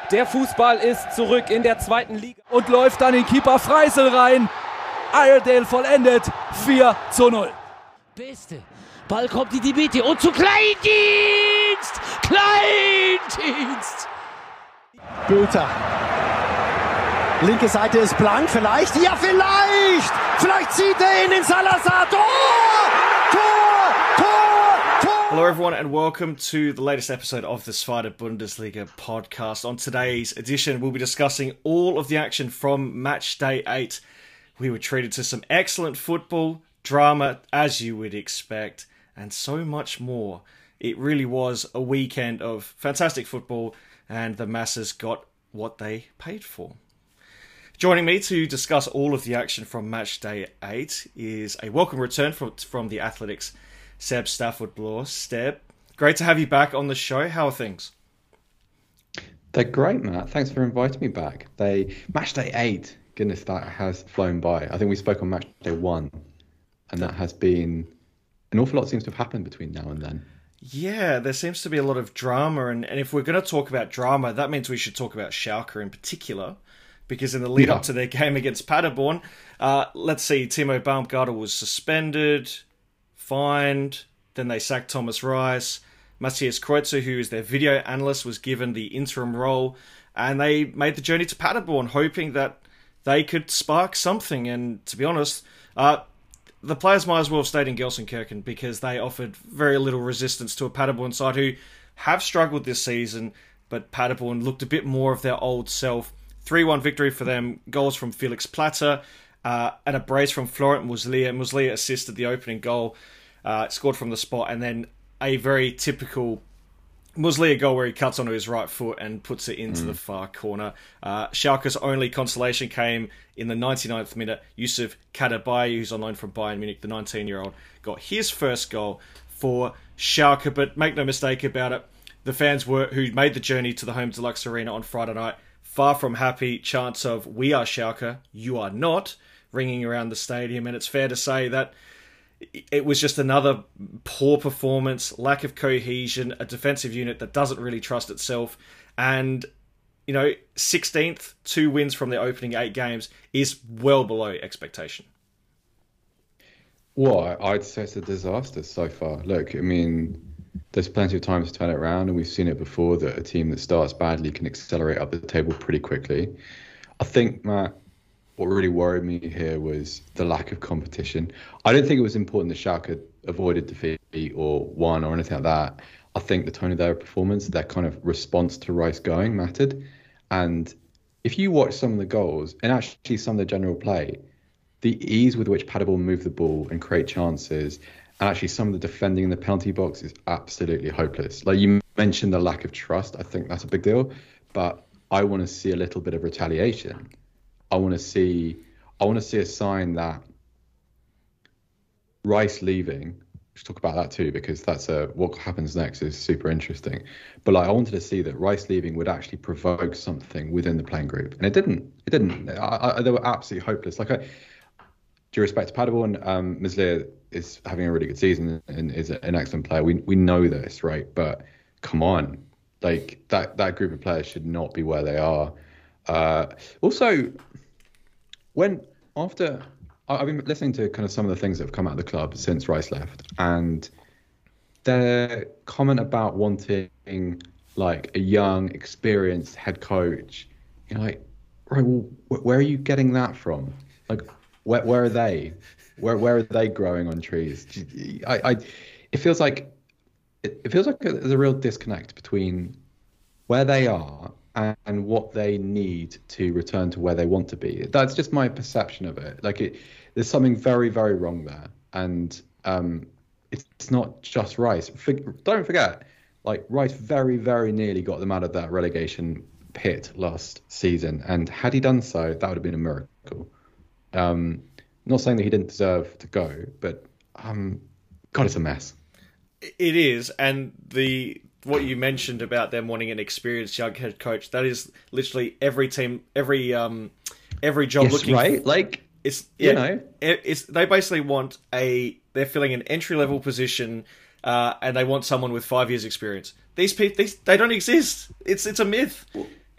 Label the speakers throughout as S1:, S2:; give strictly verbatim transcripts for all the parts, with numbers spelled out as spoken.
S1: Der Fußball ist zurück in der zweiten Liga und läuft dann den Keeper Freisel rein. Iredale vollendet vier zu null.
S2: Beste. Ball kommt in die Mitte und zu Kleindienst! Kleindienst!
S3: Bülter. Linke Seite ist blank, vielleicht? Ja, vielleicht! Vielleicht zieht er ihn in Salazar. Tor! Tor! Tor! Tor!
S4: Hello everyone and welcome to the latest episode of the Zweite Bundesliga podcast. On today's edition, we'll be discussing all of the action from match day eight. We were treated to some excellent football, drama, as you would expect, and so much more. It really was a weekend of fantastic football, and the masses got what they paid for. Joining me to discuss all of the action from match day eight is a welcome return from, from the Athletics, Seb Stafford-Bloor. Steb, great to have you back on the show. How are things?
S5: They're great, Matt. Thanks for inviting me back. They match day eight. Goodness, that has flown by. I think we spoke on match day one, and that has been an awful lot seems to have happened between now and then.
S4: Yeah, there seems to be a lot of drama, and, and if we're going to talk about drama, that means we should talk about Schalke in particular, because in the lead
S5: yeah.
S4: up to their game against Paderborn, uh, let's see, Timo Baumgartel was suspended, fined, then they sacked Thomas Reis. Matthias Kreutzer, who is their video analyst, was given the interim role, and they made the journey to Paderborn, hoping that they could spark something. And to be honest, uh, the players might as well have stayed in Gelsenkirchen because they offered very little resistance to a Paderborn side who have struggled this season, but Paderborn looked a bit more of their old self. three one victory for them, goals from Felix Platter, uh, and a brace from Florent Muslia. Muslia assisted the opening goal, uh, scored from the spot, and then a very typical Muslia goal where he cuts onto his right foot and puts it into mm. the far corner. Uh, Schalke's only consolation came in the ninety-ninth minute. Yusuf Kadabayi, who's on loan from Bayern Munich, the nineteen-year-old, got his first goal for Schalke. But make no mistake about it, the fans were who made the journey to the home Deluxe Arena on Friday night, far from happy. Chants of "We are Schalke, you are not" ringing around the stadium. And it's fair to say that it was just another poor performance, lack of cohesion, a defensive unit that doesn't really trust itself. And, you know, sixteenth, two wins from the opening eight games is well below expectation.
S5: Well, I'd say it's a disaster so far. Look, I mean, there's plenty of times to turn it around, and we've seen it before that a team that starts badly can accelerate up the table pretty quickly. I think, Matt, what really worried me here was the lack of competition. I don't think it was important that Schalke avoided defeat or won or anything like that. I think the tone of their performance, their kind of response to Rice going mattered. And if you watch some of the goals and actually some of the general play, the ease with which Paderborn move the ball and create chances, and actually some of the defending in the penalty box is absolutely hopeless. Like you mentioned, the lack of trust. I think that's a big deal. But I want to see a little bit of retaliation. I want to see, I want to see a sign that Rice leaving. We should talk about that too, because that's a what happens next is super interesting. But like, I wanted to see that Rice leaving would actually provoke something within the playing group, and it didn't. It didn't. I, I, they were absolutely hopeless. Like, I, due respect to Paderborn, um, Muslia is having a really good season and is an excellent player. We we know this, right? But come on, like that that group of players should not be where they are. Uh, also, when after I've been listening to kind of some of the things that have come out of the club since Rice left, and their comment about wanting like a young, experienced head coach, you're like, right, well, where are you getting that from? Like, where where are they? Where where are they growing on trees? I, I it feels like it, it feels like there's a real disconnect between where they are and what they need to return to where they want to be. That's just my perception of it. Like it, there's something very, very wrong there. And um, it's, it's not just Rice. For, don't forget, like Rice very, very nearly got them out of that relegation pit last season. And had he done so, that would have been a miracle. Um, not saying that he didn't deserve to go, but um, God, it's a mess.
S4: It is, and the what you mentioned about them wanting an experienced young head coach, that is literally every team, every um, every job
S5: yes,
S4: looking
S5: right. Like
S4: it's yeah,
S5: you know,
S4: it, it's they basically want a they're filling an entry level position, uh, and they want someone with five years experience. These people, these, they don't exist. It's it's a myth.
S5: Well,
S4: It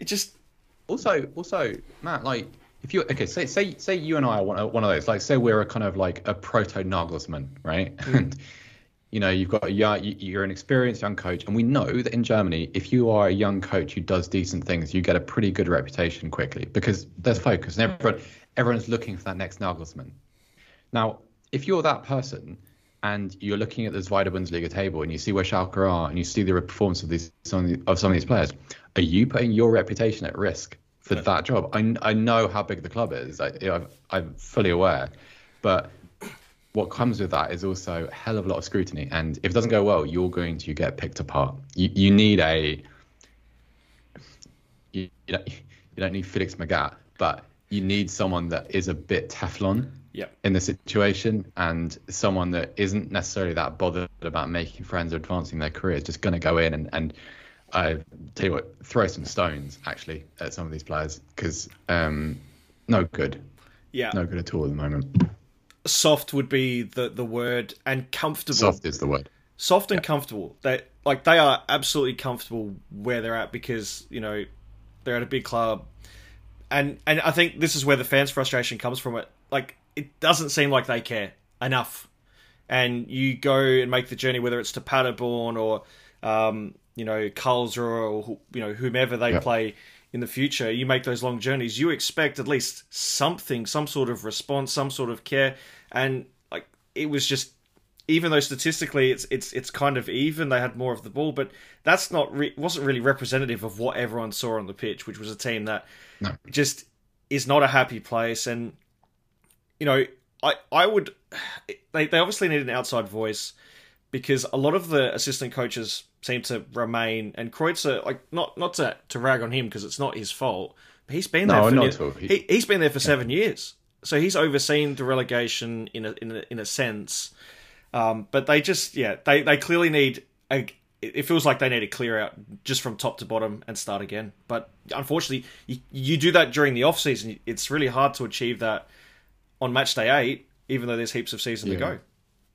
S4: just
S5: also also Matt, like if you okay, say say say you and I are one, one of those. Like say we're a kind of like a proto Nagelsmann, right? Mm. And you know you've got a young, you're an experienced young coach, and we know that in Germany, if you are a young coach who does decent things, you get a pretty good reputation quickly because there's focus and everyone everyone's looking for that next Nagelsmann. Now, if you're that person and you're looking at the Zweite Bundesliga table and you see where Schalke are and you see the performance of these some of, the, of some of these players, are you putting your reputation at risk for yeah. that job? I, I know how big the club is. I, you know, I'm fully aware, but what comes with that is also a hell of a lot of scrutiny. And if it doesn't go well, you're going to get picked apart. You you need a you, you don't you don't need Felix Magath, but you need someone that is a bit Teflon. Yep. In the situation, and someone that isn't necessarily that bothered about making friends or advancing their career is just going to go in and, and I tell you what, throw some stones actually at some of these players because um, no good. Yeah. No good at all at the moment.
S4: Soft would be the, the word, and comfortable.
S5: Soft is the word.
S4: Soft and
S5: yeah.
S4: comfortable. They like they are absolutely comfortable where they're at because, you know, they're at a big club. And and I think this is where the fans' frustration comes from. It like it doesn't seem like they care enough. And you go and make the journey, whether it's to Paderborn or um, you know, Karlsruhe or you know whomever they yep. play in the future. You make those long journeys. You expect at least something, some sort of response, some sort of care. And like it was just, even though statistically it's it's it's kind of even, they had more of the ball, but that's not re- wasn't really representative of what everyone saw on the pitch, which was a team that no. just is not a happy place. And you know, I I would they they obviously need an outside voice because a lot of the assistant coaches seem to remain, and Kreutzer, like not not to to rag on him because it's not his fault, but he's been there
S5: no,
S4: for
S5: not
S4: he, he he's been there for yeah. seven years, so he's overseen the relegation in a in a, in a sense. Um, but they just yeah they they clearly need a. It feels like they need to clear out just from top to bottom and start again. But unfortunately, you, you do that during the off season. It's really hard to achieve that on match day eight, even though there's heaps of season yeah. to go.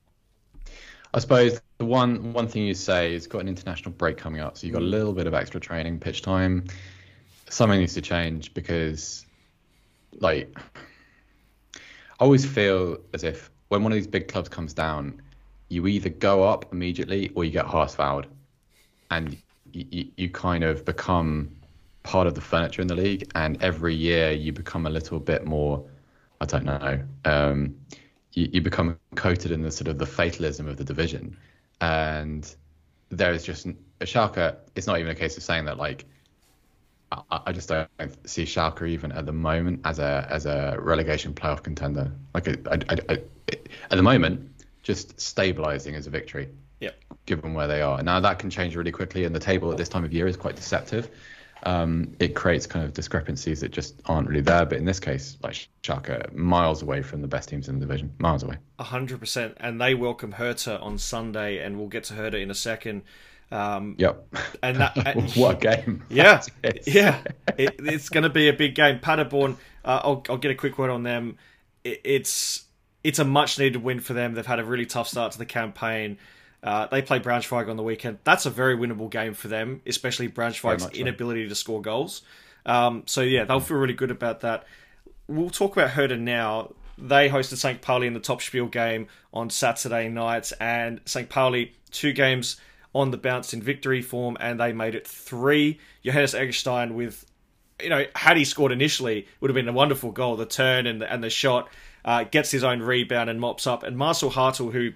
S5: I suppose the one one thing you say is got an international break coming up, so you've got a little bit of extra training, pitch time. Something needs to change because, like, I always feel as if when one of these big clubs comes down, you either go up immediately or you get harsh fouled, and you, you, you kind of become part of the furniture in the league. And every year you become a little bit more, I don't know, um, you, you become coated in the sort of the fatalism of the division. And there is just a Schalke. It's not even a case of saying that, like, I, I just don't see Schalke even at the moment as a as a relegation playoff contender. Like, I, I, I, at the moment, just stabilising as a victory.
S4: Yep.
S5: Given where they are now, that can change really quickly, and the table at this time of year is quite deceptive. Um, it creates kind of discrepancies that just aren't really there. But in this case, like Schalke, miles away from the best teams in the division, miles away.
S4: A hundred percent, and they welcome Hertha on Sunday, and we'll get to Hertha in a second. Um,
S5: yep.
S4: And that, and,
S5: what a game!
S4: Yeah, yeah, it, it's going to be a big game. Paderborn. Uh, I'll I'll get a quick word on them. It, it's it's a much needed win for them. They've had a really tough start to the campaign. Uh, they play Braunschweig on the weekend. That's a very winnable game for them, especially Braunschweig's inability so. to score goals. Um, so, yeah, they'll feel really good about that. We'll talk about Hertha now. They hosted Saint Pauli in the Topspiel game on Saturday night, and Saint Pauli, two games on the bounce in victory form, and they made it three. Johannes Eggestein with, you know, had he scored initially, would have been a wonderful goal. The turn and the, and the shot, uh, gets his own rebound and mops up. And Marcel Hartl, who...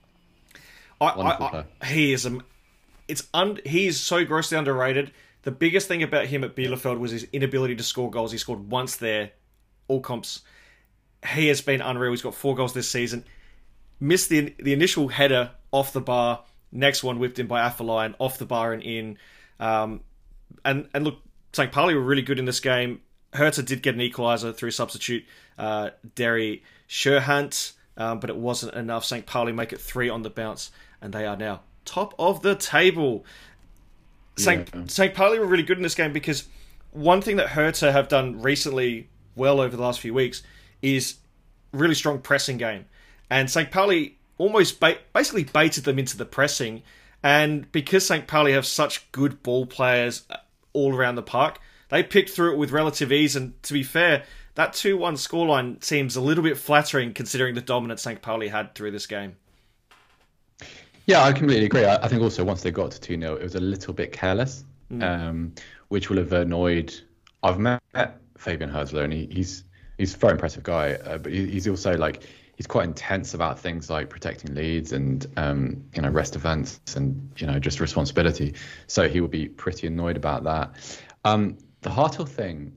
S4: I, I, I, he is a, it's un, he is so grossly underrated. The biggest thing about him at Bielefeld was his inability to score goals. He scored once there, all comps. He has been unreal. He's got four goals this season. Missed the the initial header off the bar. Next one whipped in by Afflein, off the bar and in. Um, and and look, Saint Pauli were really good in this game. Hertha did get an equaliser through substitute uh, Derry Scherhant, um, but it wasn't enough. Saint Pauli make it three on the bounce, and they are now top of the table. Saint Yeah. Saint Pauli were really good in this game because one thing that Hertha have done recently, well over the last few weeks, is really strong pressing game. And Saint Pauli almost ba- basically baited them into the pressing. And because Saint Pauli have such good ball players all around the park, they picked through it with relative ease. And to be fair, that two one scoreline seems a little bit flattering considering the dominance Saint Pauli had through this game.
S5: Yeah, I completely agree. I, I think also once they got to two nil, it was a little bit careless, mm. um, which will have annoyed. I've met Fabian Hürzeler, and he, he's he's a very impressive guy, uh, but he, he's also like he's quite intense about things like protecting leads and um, you know rest events and you know just responsibility. So he will be pretty annoyed about that. Um, the Hartl thing,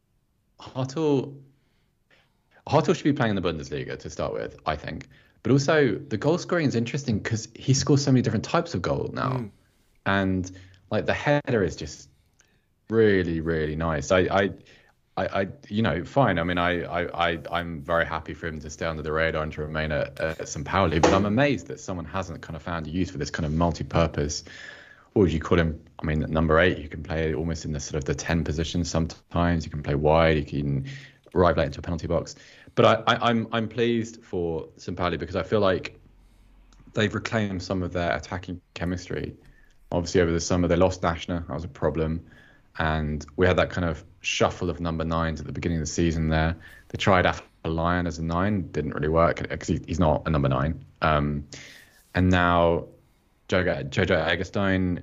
S5: Hartl, Hartl should be playing in the Bundesliga to start with, I think. But also the goal scoring is interesting because he scores so many different types of goal now, mm. and like the header is just really really nice. I I. I, I, you know, fine. I mean, I, I, I, I'm very happy for him to stay under the radar and to remain at, at Saint Pauli. But I'm amazed that someone hasn't kind of found a use for this kind of multi-purpose. What would you call him? I mean, at number eight, you can play almost in the sort of the ten position. Sometimes you can play wide. You can arrive late into a penalty box. But I, I, I'm, I'm pleased for Saint Pauli because I feel like they've reclaimed some of their attacking chemistry. Obviously, over the summer they lost Nashner. That was a problem. And we had that kind of shuffle of number nines at the beginning of the season there. They tried Afolayan as a nine, didn't really work because he, he's not a number nine. Um, and now Jojo, Jojo Eggestein,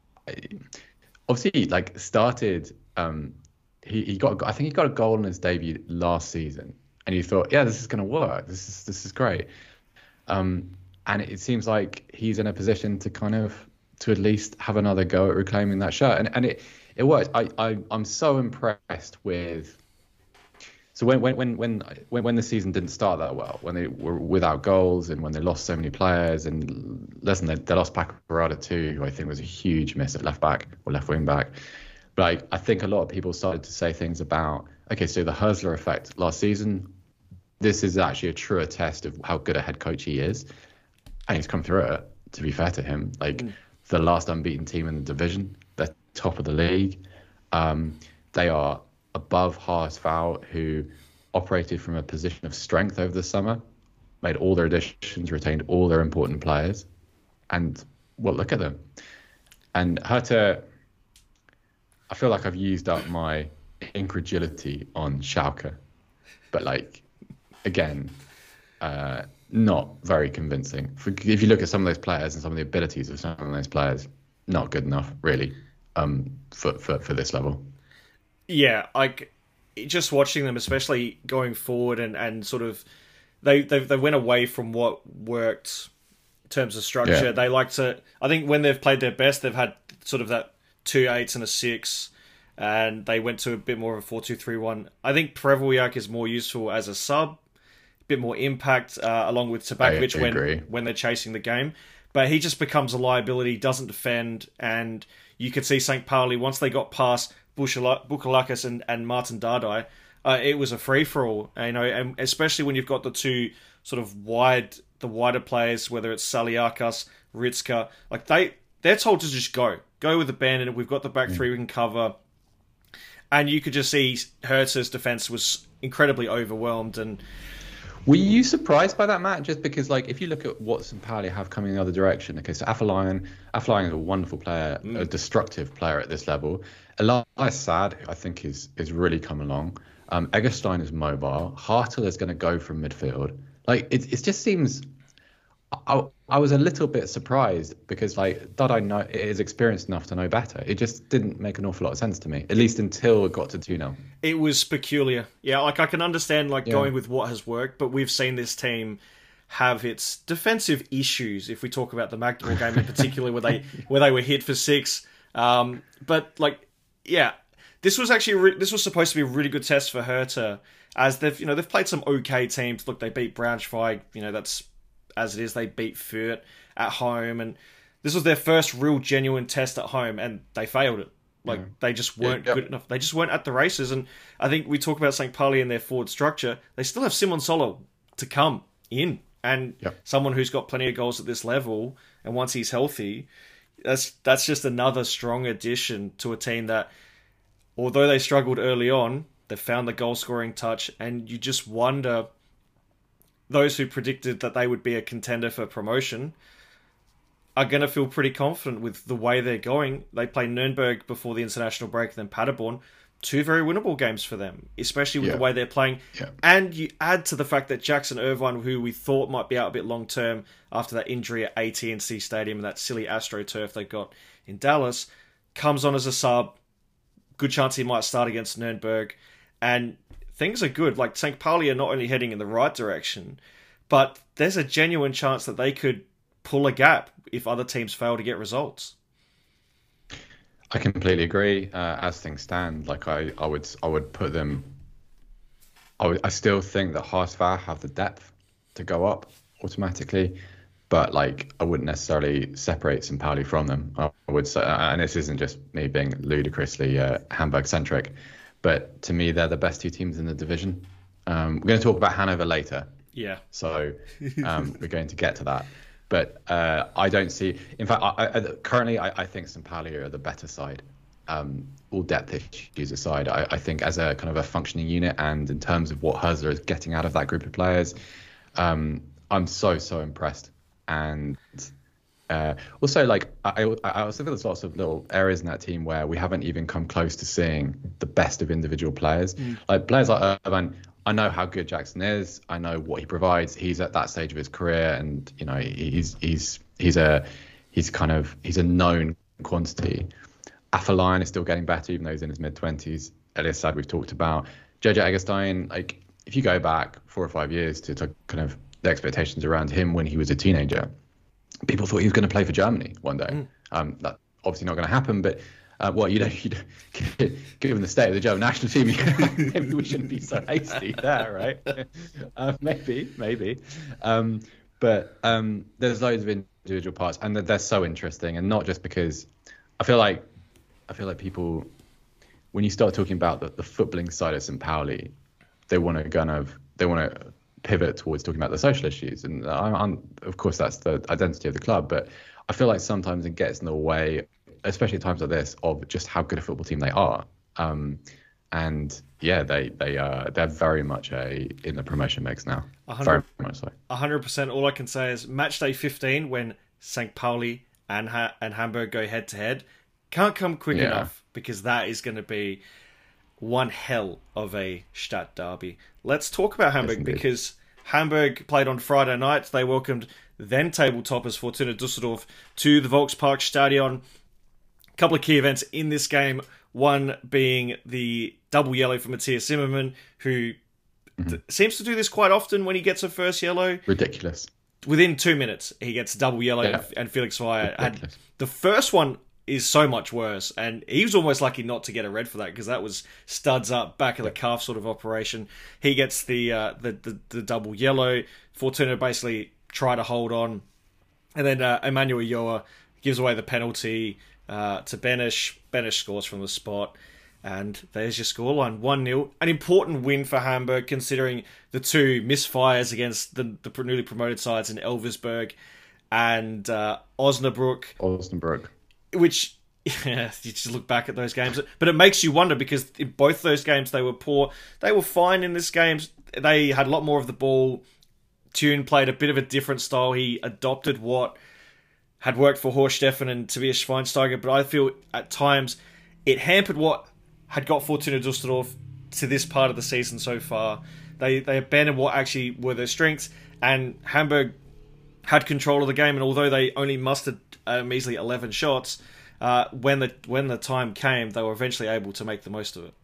S5: obviously, like started. Um, he he got I think he got a goal in his debut last season, and you thought, yeah, this is going to work. This is this is great. Um, and it seems like he's in a position to kind of to at least have another go at reclaiming that shirt, and and it. It worked. I, I, I'm so impressed with. So when when when when when the season didn't start that well, when they were without goals and when they lost so many players, and listen, they, they lost Paco Parada too, who I think was a huge miss at left back or left wing back. But I, I think a lot of people started to say things about, okay, so the Hürzeler effect last season, this is actually a truer test of how good a head coach he is, and he's come through it. To be fair to him, like mm. the last unbeaten team in the division, they're top of the league. Um, they are above Haas-Foul, who operated from a position of strength over the summer, made all their additions, retained all their important players, and well, look at them. And Hertha, I feel like I've used up my incredulity on Schalke, but like again, uh, not very convincing. If you look at some of those players and some of the abilities of some of those players, not good enough, really. Um, for, for for this level.
S4: Yeah, like just watching them, especially going forward and, and sort of they, they they went away from what worked in terms of structure. Yeah. They like to, I think when they've played their best, they've had sort of that two eights and a six, and they went to a bit more of a four two three one. I think Prevoljak is more useful as a sub, a bit more impact, uh, along with Tabakovic when when they're chasing the game. But he just becomes a liability, doesn't defend, and you could see Saint Pauli, once they got past Bouchalakis and, and Martin Dardai, uh, it was a free-for-all. You know, and especially when you've got the two sort of wide, the wider players, whether it's Saliakas, Ritzka, like they, they're told to just go. Go with the band, and we've got the back three we can cover. And you could just see Hertz's defence was incredibly overwhelmed. And
S5: were you surprised by that, Matt? Just because, like, if you look at what Saint Pauli have coming in the other direction, okay, so Afolayan, Afolayan is a wonderful player, mm. a destructive player at this level. Elias Sad, I think, is is really come along. Um, Eggestein is mobile. Hartl is going to go from midfield. Like, it, it just seems... I, I was a little bit surprised because, like, Dardai know, is experienced enough to know better. It just didn't make an awful lot of sense to me, at least until it got to two nil.
S4: It was peculiar. Yeah, like, I can understand, like, yeah. going with what has worked, but we've seen this team have its defensive issues, if we talk about the Magdeburg game in particular, where they where they were hit for six. Um, but, like, yeah, this was actually, re- this was supposed to be a really good test for Hertha, as they've, you know, they've played some okay teams. Look, they beat Braunschweig, you know, that's... as it is, they beat Fürth at home, and this was their first real genuine test at home, and they failed it. Like, yeah. they just weren't yeah, yep. good enough. They just weren't at the races, and I think we talk about Saint Pauli and their forward structure. They still have Simon Solo to come in, and yep. someone who's got plenty of goals at this level, and once he's healthy, that's that's just another strong addition to a team that, although they struggled early on, they found the goal-scoring touch, and you just wonder... Those who predicted that they would be a contender for promotion, are going to feel pretty confident with the way they're going. They play Nuremberg before the international break, then Paderborn. Two very winnable games for them, especially with
S5: yeah.
S4: the way they're playing.
S5: Yeah.
S4: And you add to the fact that Jackson Irvine, who we thought might be out a bit long-term after that injury at A T and T Stadium and that silly AstroTurf they got in Dallas, comes on as a sub. Good chance he might start against Nuremberg. And things are good. Like, Sankt Pauli are not only heading in the right direction, but there's a genuine chance that they could pull a gap if other teams fail to get results.
S5: I completely agree. Uh, as things stand, like I, I would, I would put them. I, would, I still think that Haasvaar have the depth to go up automatically, but like I wouldn't necessarily separate Saint Pauli from them. I would say, and this isn't just me being ludicrously uh, Hamburg centric, but to me they're the best two teams in the division. Um, we're going to talk about Hanover later.
S4: Yeah.
S5: So um, we're going to get to that. But uh, I don't see. In fact, I, I, currently, I, I think Saint Pauli are the better side. Um, all depth issues aside, I, I think as a kind of a functioning unit, and in terms of what Husler is getting out of that group of players, um, I'm so so impressed. And uh, also, like I, I also think there's lots of little areas in that team where we haven't even come close to seeing the best of individual players. Mm. Like players like Irvine. I know how good Jackson is. I know what he provides. He's at that stage of his career, and you know he's he's he's a he's kind of he's a known quantity. Afolayan is still getting better, even though he's in his mid twenties. Elias Saad we've talked about. Jojo Eggestein, like if you go back four or five years to, to kind of the expectations around him when he was a teenager, people thought he was going to play for Germany one day. Mm. Um, that's obviously not going to happen, but. Uh, well, you know, you know, given the state of the German national team, maybe we shouldn't be so hasty there, right? uh, maybe, maybe. Um, but um, there's loads of individual parts, and they're so interesting, and not just because I feel like I feel like people, when you start talking about the, the footballing side of Saint Pauli, they want to kind of they want to pivot towards talking about the social issues, and I'm, I'm, of course that's the identity of the club, but I feel like sometimes it gets in the way, especially at times like this, of just how good a football team they are. Um, and yeah, they they uh they're very much a in the promotion mix now. Very much so. A
S4: hundred percent. All I can say is match day fifteen when Sankt Pauli and ha- and Hamburg go head to head can't come quick
S5: yeah.
S4: enough, because that is going to be one hell of a Stadt derby. Let's talk about Hamburg, yes, because Hamburg played on Friday night. They welcomed then table toppers Fortuna Düsseldorf to the Volkspark Stadion. Couple of key events in this game, one being the double yellow for Matthias Zimmermann, who mm-hmm. th- seems to do this quite often when he gets a first yellow.
S5: Ridiculous.
S4: Within two minutes, he gets double yellow, yeah. and Felix Zweier had the first one is so much worse, and he was almost lucky not to get a red for that, because that was studs up, back of the calf sort of operation. He gets the, uh, the, the, the double yellow. Fortuna basically try to hold on, and then uh, Emmanuel Joa gives away the penalty Uh, to Benesch. Benesch scores from the spot, and there's your scoreline, one nil. An important win for Hamburg, considering the two misfires against the, the newly promoted sides in Elversberg and uh, Osnabrück.
S5: Osnabrück.
S4: Which, yeah, you just look back at those games. But it makes you wonder, because in both those games they were poor. They were fine in this game. They had a lot more of the ball. Thune played a bit of a different style. He adopted what had worked for Horst Steffen and Tobias Schweinsteiger, but I feel at times it hampered what had got Fortuna Düsseldorf to this part of the season so far. They they abandoned what actually were their strengths, and Hamburg had control of the game, and although they only mustered a measly eleven shots, uh, when the when the time came, they were eventually able to make the most of it.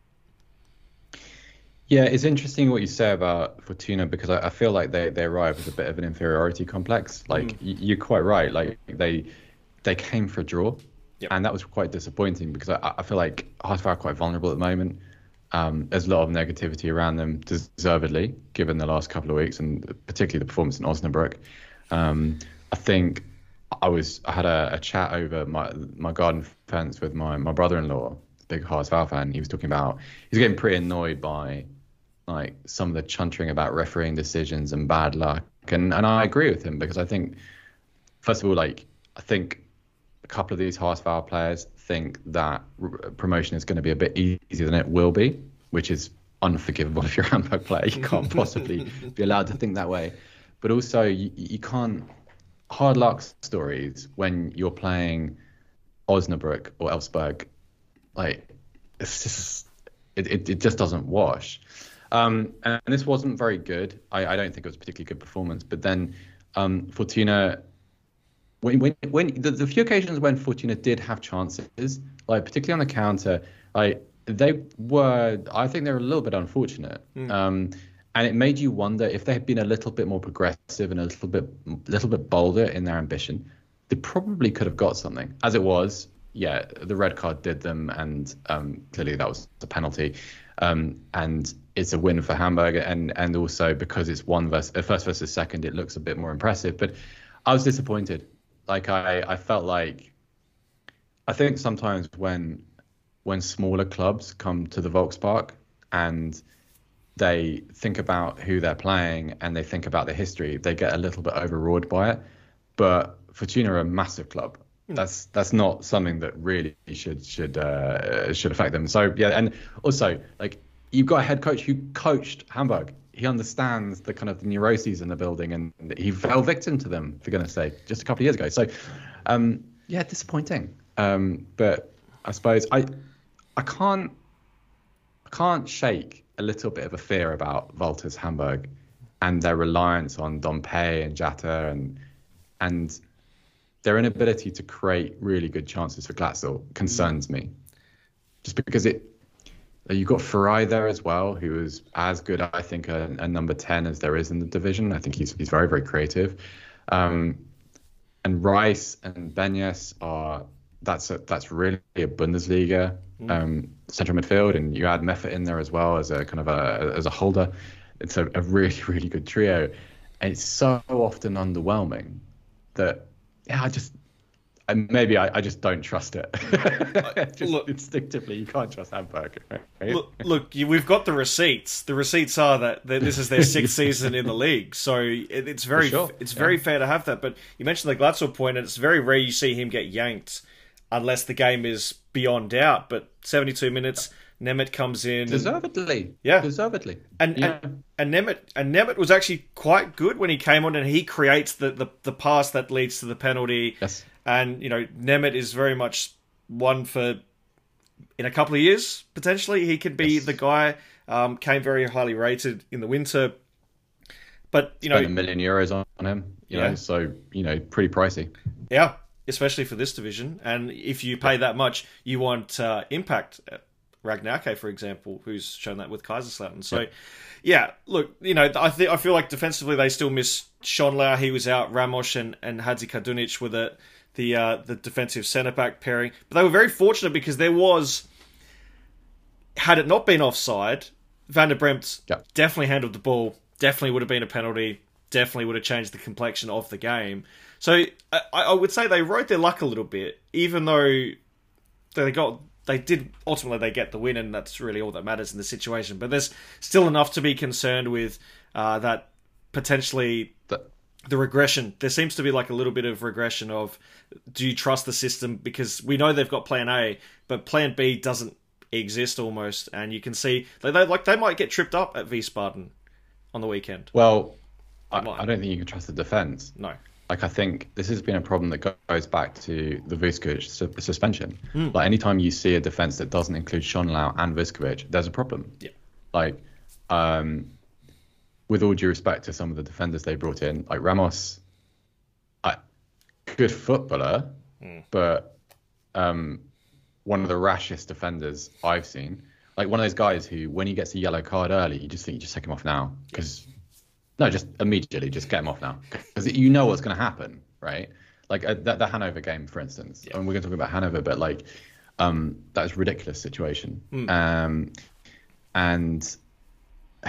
S5: Yeah, it's interesting what you say about Fortuna, because I, I feel like they, they arrive with a bit of an inferiority complex. Like, mm. y- you're quite right. Like, they they came for a draw, yep. and that was quite disappointing, because I, I feel like Haasvaar are quite vulnerable at the moment. Um, there's a lot of negativity around them, deservedly, given the last couple of weeks, and particularly the performance in Osnabrück. Um, I think I was I had a, a chat over my my garden fence with my, my brother-in-law, big Haasvaar fan. He was talking about he's getting pretty annoyed by like some of the chuntering about refereeing decisions and bad luck, and and I agree with him, because I think, first of all, like I think a couple of these Haasvaar players think that r- promotion is going to be a bit easier than it will be, which is unforgivable if you're a Hamburg player. You can't possibly be allowed to think that way. But also, you, you can't. hard luck stories when you're playing Osnabrück or Elfsberg, like it's just it, it, it just doesn't wash. Um, and this wasn't very good. I, I don't think it was a particularly good performance. But then um, Fortuna, when when when the, the few occasions when Fortuna did have chances, like particularly on the counter, like they were, I think they were a little bit unfortunate. Mm. Um, and it made you wonder if they had been a little bit more progressive and a little bit little bit bolder in their ambition, they probably could have got something. As it was, yeah, the red card did them, and um, clearly that was a penalty. Um, and it's a win for Hamburg, and and also because it's one versus uh, first versus second, it looks a bit more impressive. But I was disappointed. Like I, I felt like I think sometimes when when smaller clubs come to the Volkspark and they think about who they're playing and they think about the history, they get a little bit overawed by it. But Fortuna are a massive club. That's that's not something that really should should uh, should affect them. So yeah, and also like you've got a head coach who coached Hamburg. He understands the kind of the neuroses in the building, and he fell victim to them, for goodness sake, just a couple of years ago. So um, yeah, disappointing. Um, but I suppose I I can't I can't shake a little bit of a fear about Walters Hamburg and their reliance on Dompe and Jatta and and. Their inability to create really good chances for Glatzel concerns me. Just because it, you've got Farai there as well, who is as good, I think, a, a number ten as there is in the division. I think he's he's very, very creative. Um, and Rice and Benyes are, that's a, that's really a Bundesliga um, central midfield. And you add Meffert in there as well as a kind of a, as a holder. It's a, a really, really good trio. And it's so often underwhelming that, yeah, I just and maybe I, I just don't trust it. just look, instinctively, you can't trust Hamburg. Right?
S4: Look, look you, we've got the receipts. The receipts are that, that this is their sixth season in the league, so it, it's very sure. it's yeah. very fair to have that. But you mentioned the Glatzel point, and it's very rare you see him get yanked unless the game is beyond doubt. But seventy-two minutes. Nemeth comes in.
S5: Deservedly.
S4: And, yeah.
S5: Deservedly.
S4: And,
S5: yeah.
S4: and and Nemeth and Nemeth was actually quite good when he came on, and he creates the, the, the pass that leads to the penalty.
S5: Yes.
S4: And, you know, Nemeth is very much one for, in a couple of years, potentially, he could be yes. the guy. Um, came very highly rated in the winter. But, you
S5: Spent
S4: know.
S5: a million euros on him, you
S4: yeah.
S5: know, so, you know, pretty pricey.
S4: Yeah, especially for this division. And if you pay that much, you want uh, impact. Ragnarke, for example, who's shown that with Kaiserslautern. So, yeah. yeah, look, you know, I think I feel like defensively they still miss Schonlau. He was out. Ramos and, and Hadzi Kadunic were the the uh, the defensive centre back pairing. But they were very fortunate because there was, had it not been offside, Van der Bremt
S5: yeah.
S4: definitely handled the ball. Definitely would have been a penalty. Definitely would have changed the complexion of the game. So I, I would say they rode their luck a little bit, even though they got. They did, ultimately they get the win, and that's really all that matters in the situation. But there's still enough to be concerned with uh, that potentially the, the regression. There seems to be like a little bit of regression of, do you trust the system? Because we know they've got plan A, but plan B doesn't exist almost. And you can see, they, they, like they might get tripped up at Wiesbaden on the weekend.
S5: Well, I, I don't think you can trust the defence.
S4: No.
S5: Like, I think this has been a problem that goes back to the Vuskovic su- suspension.
S4: Mm.
S5: Like, anytime you see a defence that doesn't include Schonlau and Vuskovic, there's a problem.
S4: Yeah.
S5: Like, um, with all due respect to some of the defenders they brought in, like Ramos, I, good footballer,
S4: mm.
S5: but um, one of the rashest defenders I've seen. Like, one of those guys who, when he gets a yellow card early, you just think you just take him off now. Because... No, just immediately, just get him off now. Because you know what's going to happen, right? Like uh, the, the Hanover game, for instance. Yeah. And we're going to talk about Hanover, but like um, that was a ridiculous situation.
S4: Mm.
S5: Um, and uh,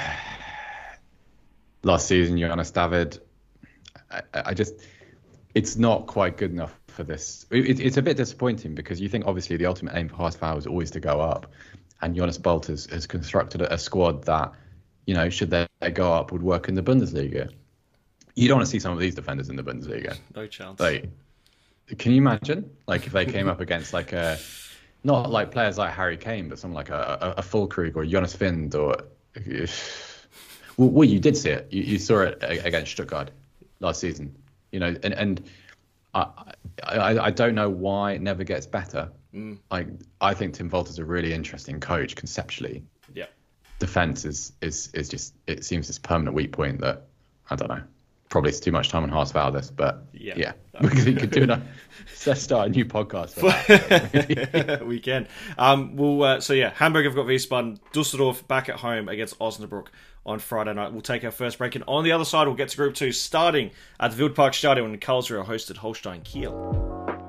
S5: last season, Jonas David, I, I just, it's not quite good enough for this. It, it's a bit disappointing because you think obviously the ultimate aim for Haasfeld is always to go up. And Jonas Bolt has, has constructed a, a squad that, you know, should they go up, would work in the Bundesliga. You don't want to see some of these defenders in the Bundesliga.
S4: No chance.
S5: Like, can you imagine? Like, if they came up against, like, a, not like players like Harry Kane, but someone like a, a, a Füllkrug or Jonas Vind or... Well, well, you did see it. You, you saw it against Stuttgart last season. You know, and and I I, I don't know why it never gets better.
S4: Mm.
S5: Like I think Tim Walter's a really interesting coach conceptually.
S4: Yeah.
S5: Defense is is is just it seems this permanent weak point that I don't know. Probably it's too much time on Haas Valdez, but yeah, yeah. Because we could do a let's start a new podcast for that.
S4: We can. Um, we'll uh, so yeah, Hamburg have got Wiesbaden, Dusseldorf back at home against Osnabrück on Friday night. We'll take our first break, and on the other side, we'll get to Group Two, starting at the Wildparkstadion in Karlsruhe, hosted Holstein Kiel.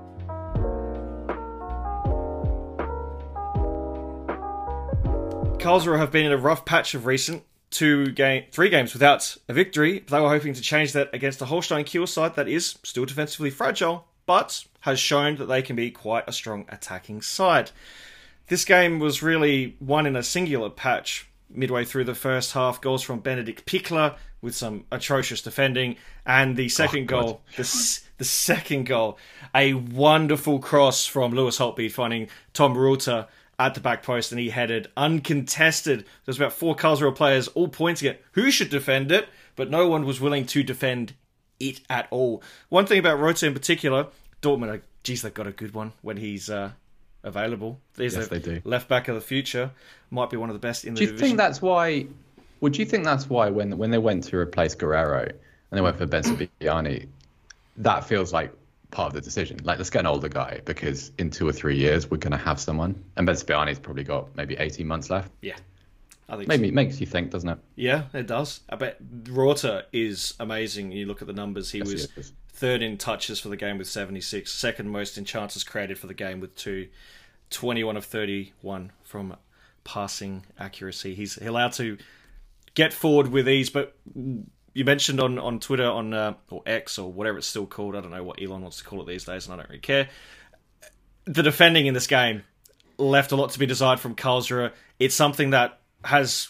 S4: Karlsruhe have been in a rough patch of recent. Two game, three games without a victory. They were hoping to change that against the Holstein Kiel side that is still defensively fragile, but has shown that they can be quite a strong attacking side. This game was really won in a singular patch midway through the first half. Goals from Benedikt Pichler with some atrocious defending, and the second oh, goal, the, the second goal, a wonderful cross from Lewis Holtby finding Tom Reuter at the back post, and he headed uncontested. There's about four Karlsruhe players all pointing at who should defend it, but no one was willing to defend it at all. One thing about Reuter in particular, Dortmund, geez, they've got a good one when he's uh, available. There's
S5: yes,
S4: a
S5: they do.
S4: Left back of the future. Might be one of the best in the
S5: division.
S4: division.
S5: Do you think that's why? Would you think that's why when when they went to replace Guerrero and they went for Ben Sebastiani, that feels like part of the decision? Like, let's get an older guy because in two or three years we're going to have someone, and Ben Sebastiani's probably got maybe eighteen months left.
S4: Yeah, I think
S5: maybe
S4: so.
S5: It makes you think, doesn't it?
S4: Yeah, it does. I bet Reuter is amazing. You look at the numbers; he
S5: yes,
S4: was
S5: he
S4: third in touches for the game with seventy-six, second most in chances created for the game with two, twenty-one of thirty-one from passing accuracy. He's allowed to get forward with ease, but you mentioned on, on Twitter, on uh, or X, or whatever it's still called, I don't know what Elon wants to call it these days, and I don't really care. The defending in this game left a lot to be desired from Karlsruhe. It's something that has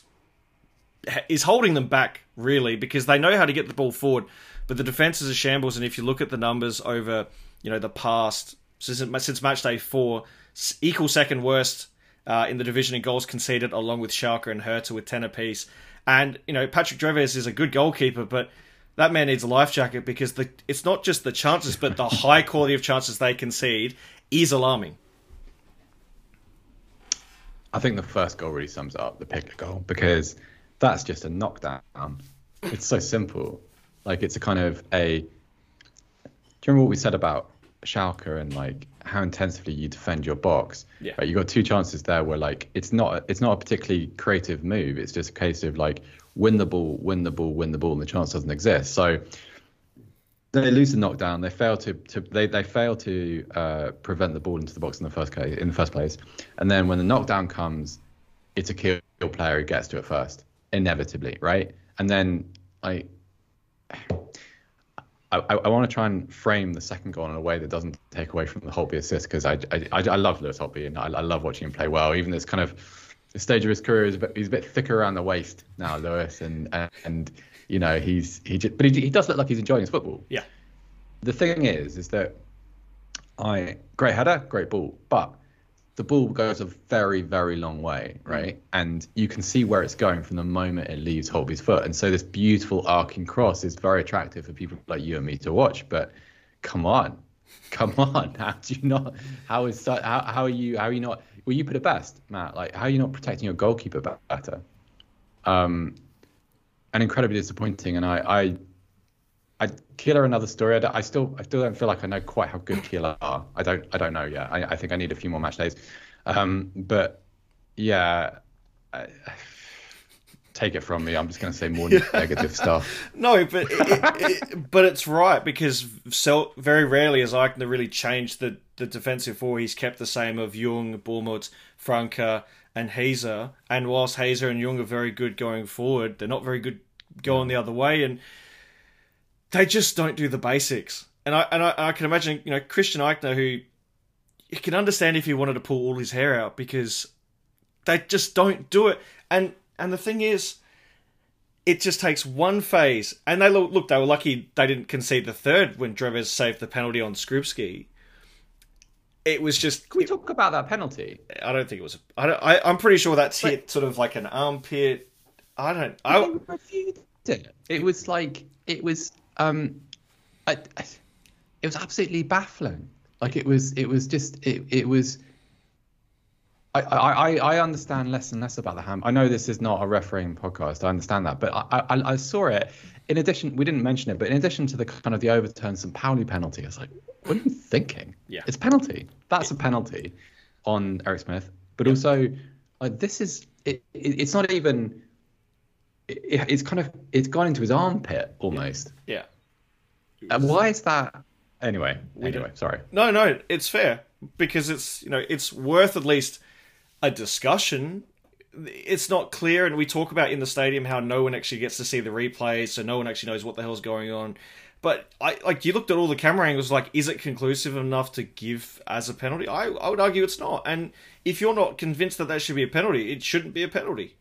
S4: is holding them back, really, because they know how to get the ball forward, but the defence is a shambles, and if you look at the numbers over you know the past, since, since match day four, equal second worst uh, in the division in goals conceded, along with Schalke and Hertha with ten apiece. And, you know, Patrick Dreves is a good goalkeeper, but that man needs a life jacket because the it's not just the chances, but the high quality of chances they concede is alarming.
S5: I think the first goal really sums up the Pickler goal because that's just a knockdown. It's so simple. Like, it's a kind of a... Do you remember what we said about Schalke and, like, how intensively you defend your box?
S4: Yeah.
S5: Right, you got two chances there where, like, it's not it's not a particularly creative move. It's just a case of, like, win the ball, win the ball, win the ball, and the chance doesn't exist. So they lose the knockdown. They fail to, to they they fail to uh, prevent the ball into the box in the first case, in the first place. And then when the knockdown comes, it's a Kiel player who gets to it first, inevitably, right? And then I I, I want to try and frame the second goal in a way that doesn't take away from the Holtby assist, because I, I I love Lewis Holtby and I, I love watching him play well. Even this kind of the stage of his career is a bit, he's a bit thicker around the waist now, Lewis, and and, and you know he's he just, but he, he does look like he's enjoying his football.
S4: Yeah.
S5: The thing is, is that I great header, great ball, but the ball goes a very, very long way, right? And you can see where it's going from the moment it leaves Holtby's foot. And so this beautiful arcing cross is very attractive for people like you and me to watch. But come on, come on, how do you not? How is how how are you? How are you not? Well, you put it best, Matt. Like, how are you not protecting your goalkeeper better? Um, and incredibly disappointing. And I, I, I Kiel are another story. I, don't- I still, I still don't feel like I know quite how good Kiel are. I don't, I don't know yet. I, I think I need a few more match days. Um, but yeah, I, take it from me. I'm just going to say more negative stuff.
S4: No, but it, it, it, but it's right, because so very rarely has Eichner really changed the, the defensive four. He's kept the same of Jung, Bournemouth, Franke, and Hazer. And whilst Hazer and Jung are very good going forward, they're not very good going the other way, and they just don't do the basics. And I and I, I can imagine, you know, Christian Eichner, who you can understand if he wanted to pull all his hair out, because they just don't do it. And and the thing is, it just takes one phase. And they look, look they were lucky they didn't concede the third when Dreves saved the penalty on Skrupski. It was just...
S5: Can we talk about that penalty?
S4: I don't think it was... A, I don't, I, I'm pretty sure that's hit sort of like an armpit. I don't... I,
S5: They reviewed it. It was like... It was... Um, I, I, it was absolutely baffling. Like it was, it was just, it, it was. I, I, I understand less and less about the hand. I know this is not a refereeing podcast. I understand that, but I, I, I saw it. In addition, we didn't mention it, but in addition to the kind of the overturned Saint Pauli penalty, I was like, what are you thinking?
S4: Yeah,
S5: it's a penalty. That's a penalty on Eric Smith. But also, like this is it, it. It's not even. It, it's kind of it's gone into his armpit almost.
S4: Yeah.
S5: Uh, why is that? Anyway.
S4: We
S5: anyway,
S4: don't...
S5: sorry.
S4: No, no, it's fair because it's you know it's worth at least a discussion. It's not clear, and we talk about in the stadium how no one actually gets to see the replays, so no one actually knows what the hell's going on. But I like you looked at all the camera angles, like, is it conclusive enough to give as a penalty? I, I would argue it's not. And if you're not convinced that that should be a penalty, it shouldn't be a penalty.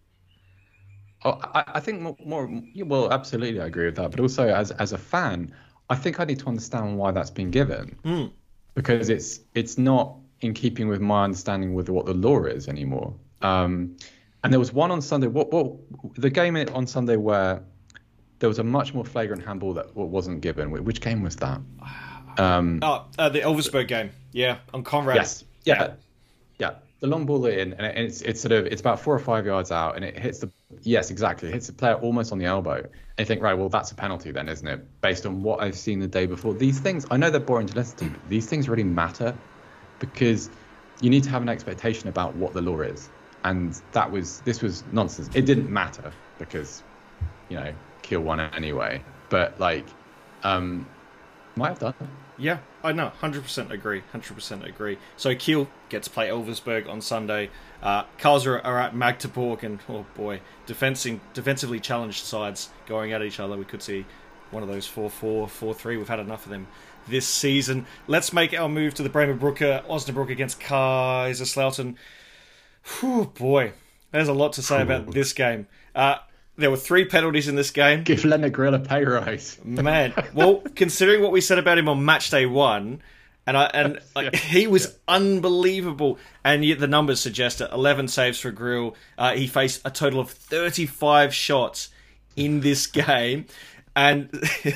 S5: Oh, I, I think more, more. Well, absolutely, I agree with that. But also, as as a fan, I think I need to understand why that's been given,
S4: mm.
S5: because it's it's not in keeping with my understanding with what the law is anymore. Um, and there was one on Sunday. What what the game on Sunday where there was a much more flagrant handball that wasn't given. Which game was that? Um,
S4: oh, uh, the Elversberg game. Yeah, on Conrad.
S5: Yes. Yeah. Yeah. yeah. The long ball in, and it's it's sort of it's about four or five yards out, and it hits the yes exactly it hits the player almost on the elbow. And you think, right, well that's a penalty then, isn't it? Based on what I've seen the day before, these things I know they're boring to listen to, but these things really matter because you need to have an expectation about what the law is, and that was this was nonsense. It didn't matter because, you know, Kiel won it anyway, but like, um, might have done.
S4: Yeah, I know, one hundred percent agree, one hundred percent agree. So Kiel gets to play Elversberg on Sunday. Uh, Karlsruhe are at Magdeburg, and oh boy, defensing, defensively challenged sides going at each other. We could see one of those four four, four three. We've had enough of them this season. Let's make our move to the Bremer Brücke. Osnabrück against Kaiserslautern. Whew, boy, there's a lot to say about this game. Uh, There were three penalties in this game.
S5: Give Lennart Grill a pay rise.
S4: Man, well, considering what we said about him on match day one, and I and like, yeah. he was yeah. unbelievable, and yet the numbers suggest it. eleven saves for Grill. Uh, he faced a total of thirty-five shots in this game, and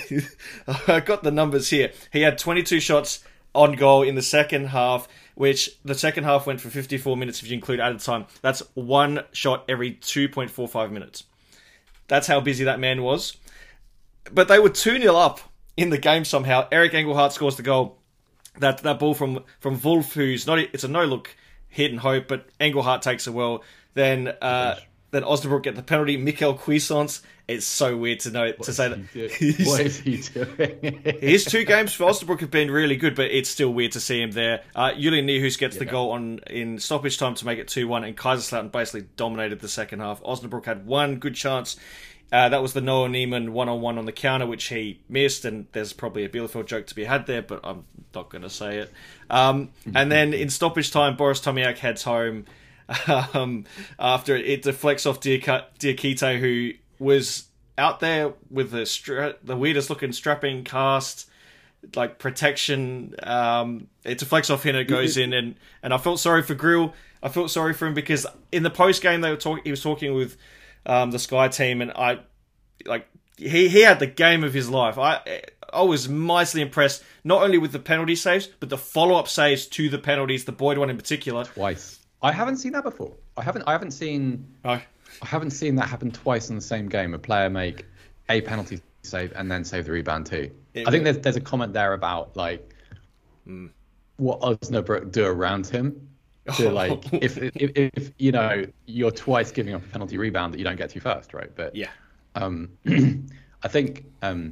S4: I got the numbers here. He had twenty-two shots on goal in the second half, which the second half went for fifty-four minutes if you include added time. That's one shot every two point four five minutes. That's how busy that man was. But they were two nil up in the game somehow. Eric Engelhardt scores the goal. That that ball from, from Wolf, who's not... It's a no-look hit and hope, but Engelhardt takes it well. Then uh, then Osnabrück get the penalty. Mikel Cuisance. It's so weird to know
S5: what
S4: to say that.
S5: What is he doing?
S4: His two games for Osnabrück have been really good, but it's still weird to see him there. Uh, Julian Nierhuis gets yeah. the goal on in stoppage time to make it two one, and Kaiserslautern basically dominated the second half. Osnabrück had one good chance. Uh, that was the Noah Niemann one-on-one on the counter, which he missed, and there's probably a Bielefeld joke to be had there, but I'm not going to say it. Um, and then in stoppage time, Boris Tomiak heads home um, after it deflects off Diakite, who was out there with the stra- the weirdest looking strapping cast, like protection. Um, it deflects off him and it goes in, and, and I felt sorry for Grill. I felt sorry for him because in the post game they were talking. He was talking with um, the Sky team, and I like he he had the game of his life. I I was mightily impressed not only with the penalty saves but the follow up saves to the penalties. The Boyd one in particular,
S5: twice. I haven't seen that before. I haven't. I haven't seen.
S4: Oh.
S5: I haven't seen that happen twice in the same game. A player make a penalty save and then save the rebound too. It I think there's there's a comment there about like mm. what Osnabrück do around him. To like if, if if you know you're twice giving up a penalty rebound that you don't get to first, right? But
S4: yeah,
S5: um, I think um,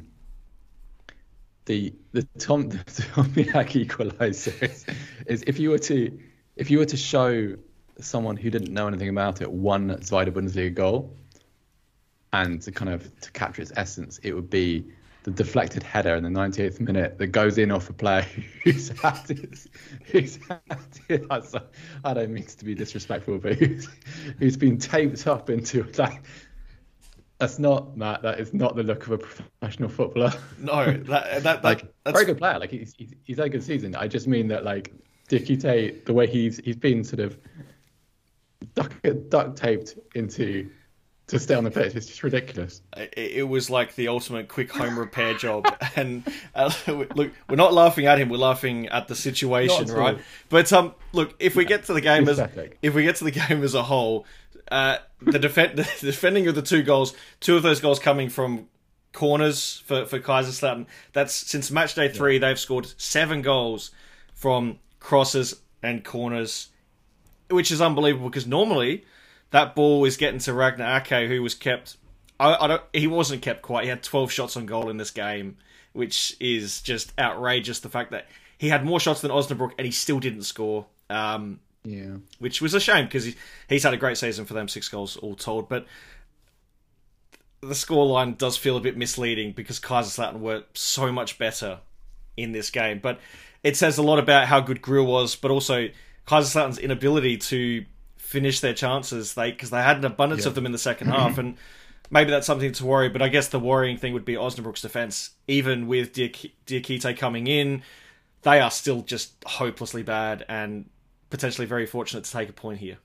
S5: the the Tom the Tomiak equaliser is, is if you were to if you were to show someone who didn't know anything about it one Zweite Bundesliga goal, and to kind of to capture its essence, it would be the deflected header in the ninety-eighth minute that goes in off a player who's had his, who's had his, I don't mean to be disrespectful, but who's, who's been taped up into that. That's not Matt. That is not the look of a professional footballer.
S4: No, that that, that
S5: like
S4: that's
S5: very good player. Like he's he's, he's had a good season. I just mean that like Diakite, the way he's he's been sort of duct, duct taped into to stay on the pitch. It's just ridiculous.
S4: It, it was like the ultimate quick home repair job. And uh, look, we're not laughing at him; we're laughing at the situation, right? But um, look, if we get to the game as if we get to the game as a whole, uh, the, defend, the defending of the two goals, two of those goals coming from corners for for Kaiserslautern. That's since match day three, yeah. They've scored seven goals from crosses and corners, which is unbelievable because normally that ball is getting to Ragnar Ake, who was kept. I, I don't. He wasn't kept quiet. He had twelve shots on goal in this game, which is just outrageous. The fact that he had more shots than Osnabrück and he still didn't score. Um,
S5: yeah,
S4: which was a shame because he, he's had a great season for them, six goals all told. But the scoreline does feel a bit misleading because Kaiserslautern were so much better in this game. But it says a lot about how good Grill was, but also Kaiserslautern's inability to finish their chances, they because they had an abundance yeah. of them in the second half, and maybe that's something to worry. But I guess the worrying thing would be Osnabrück's defence. Even with Diakite coming in, they are still just hopelessly bad and potentially very fortunate to take a point here.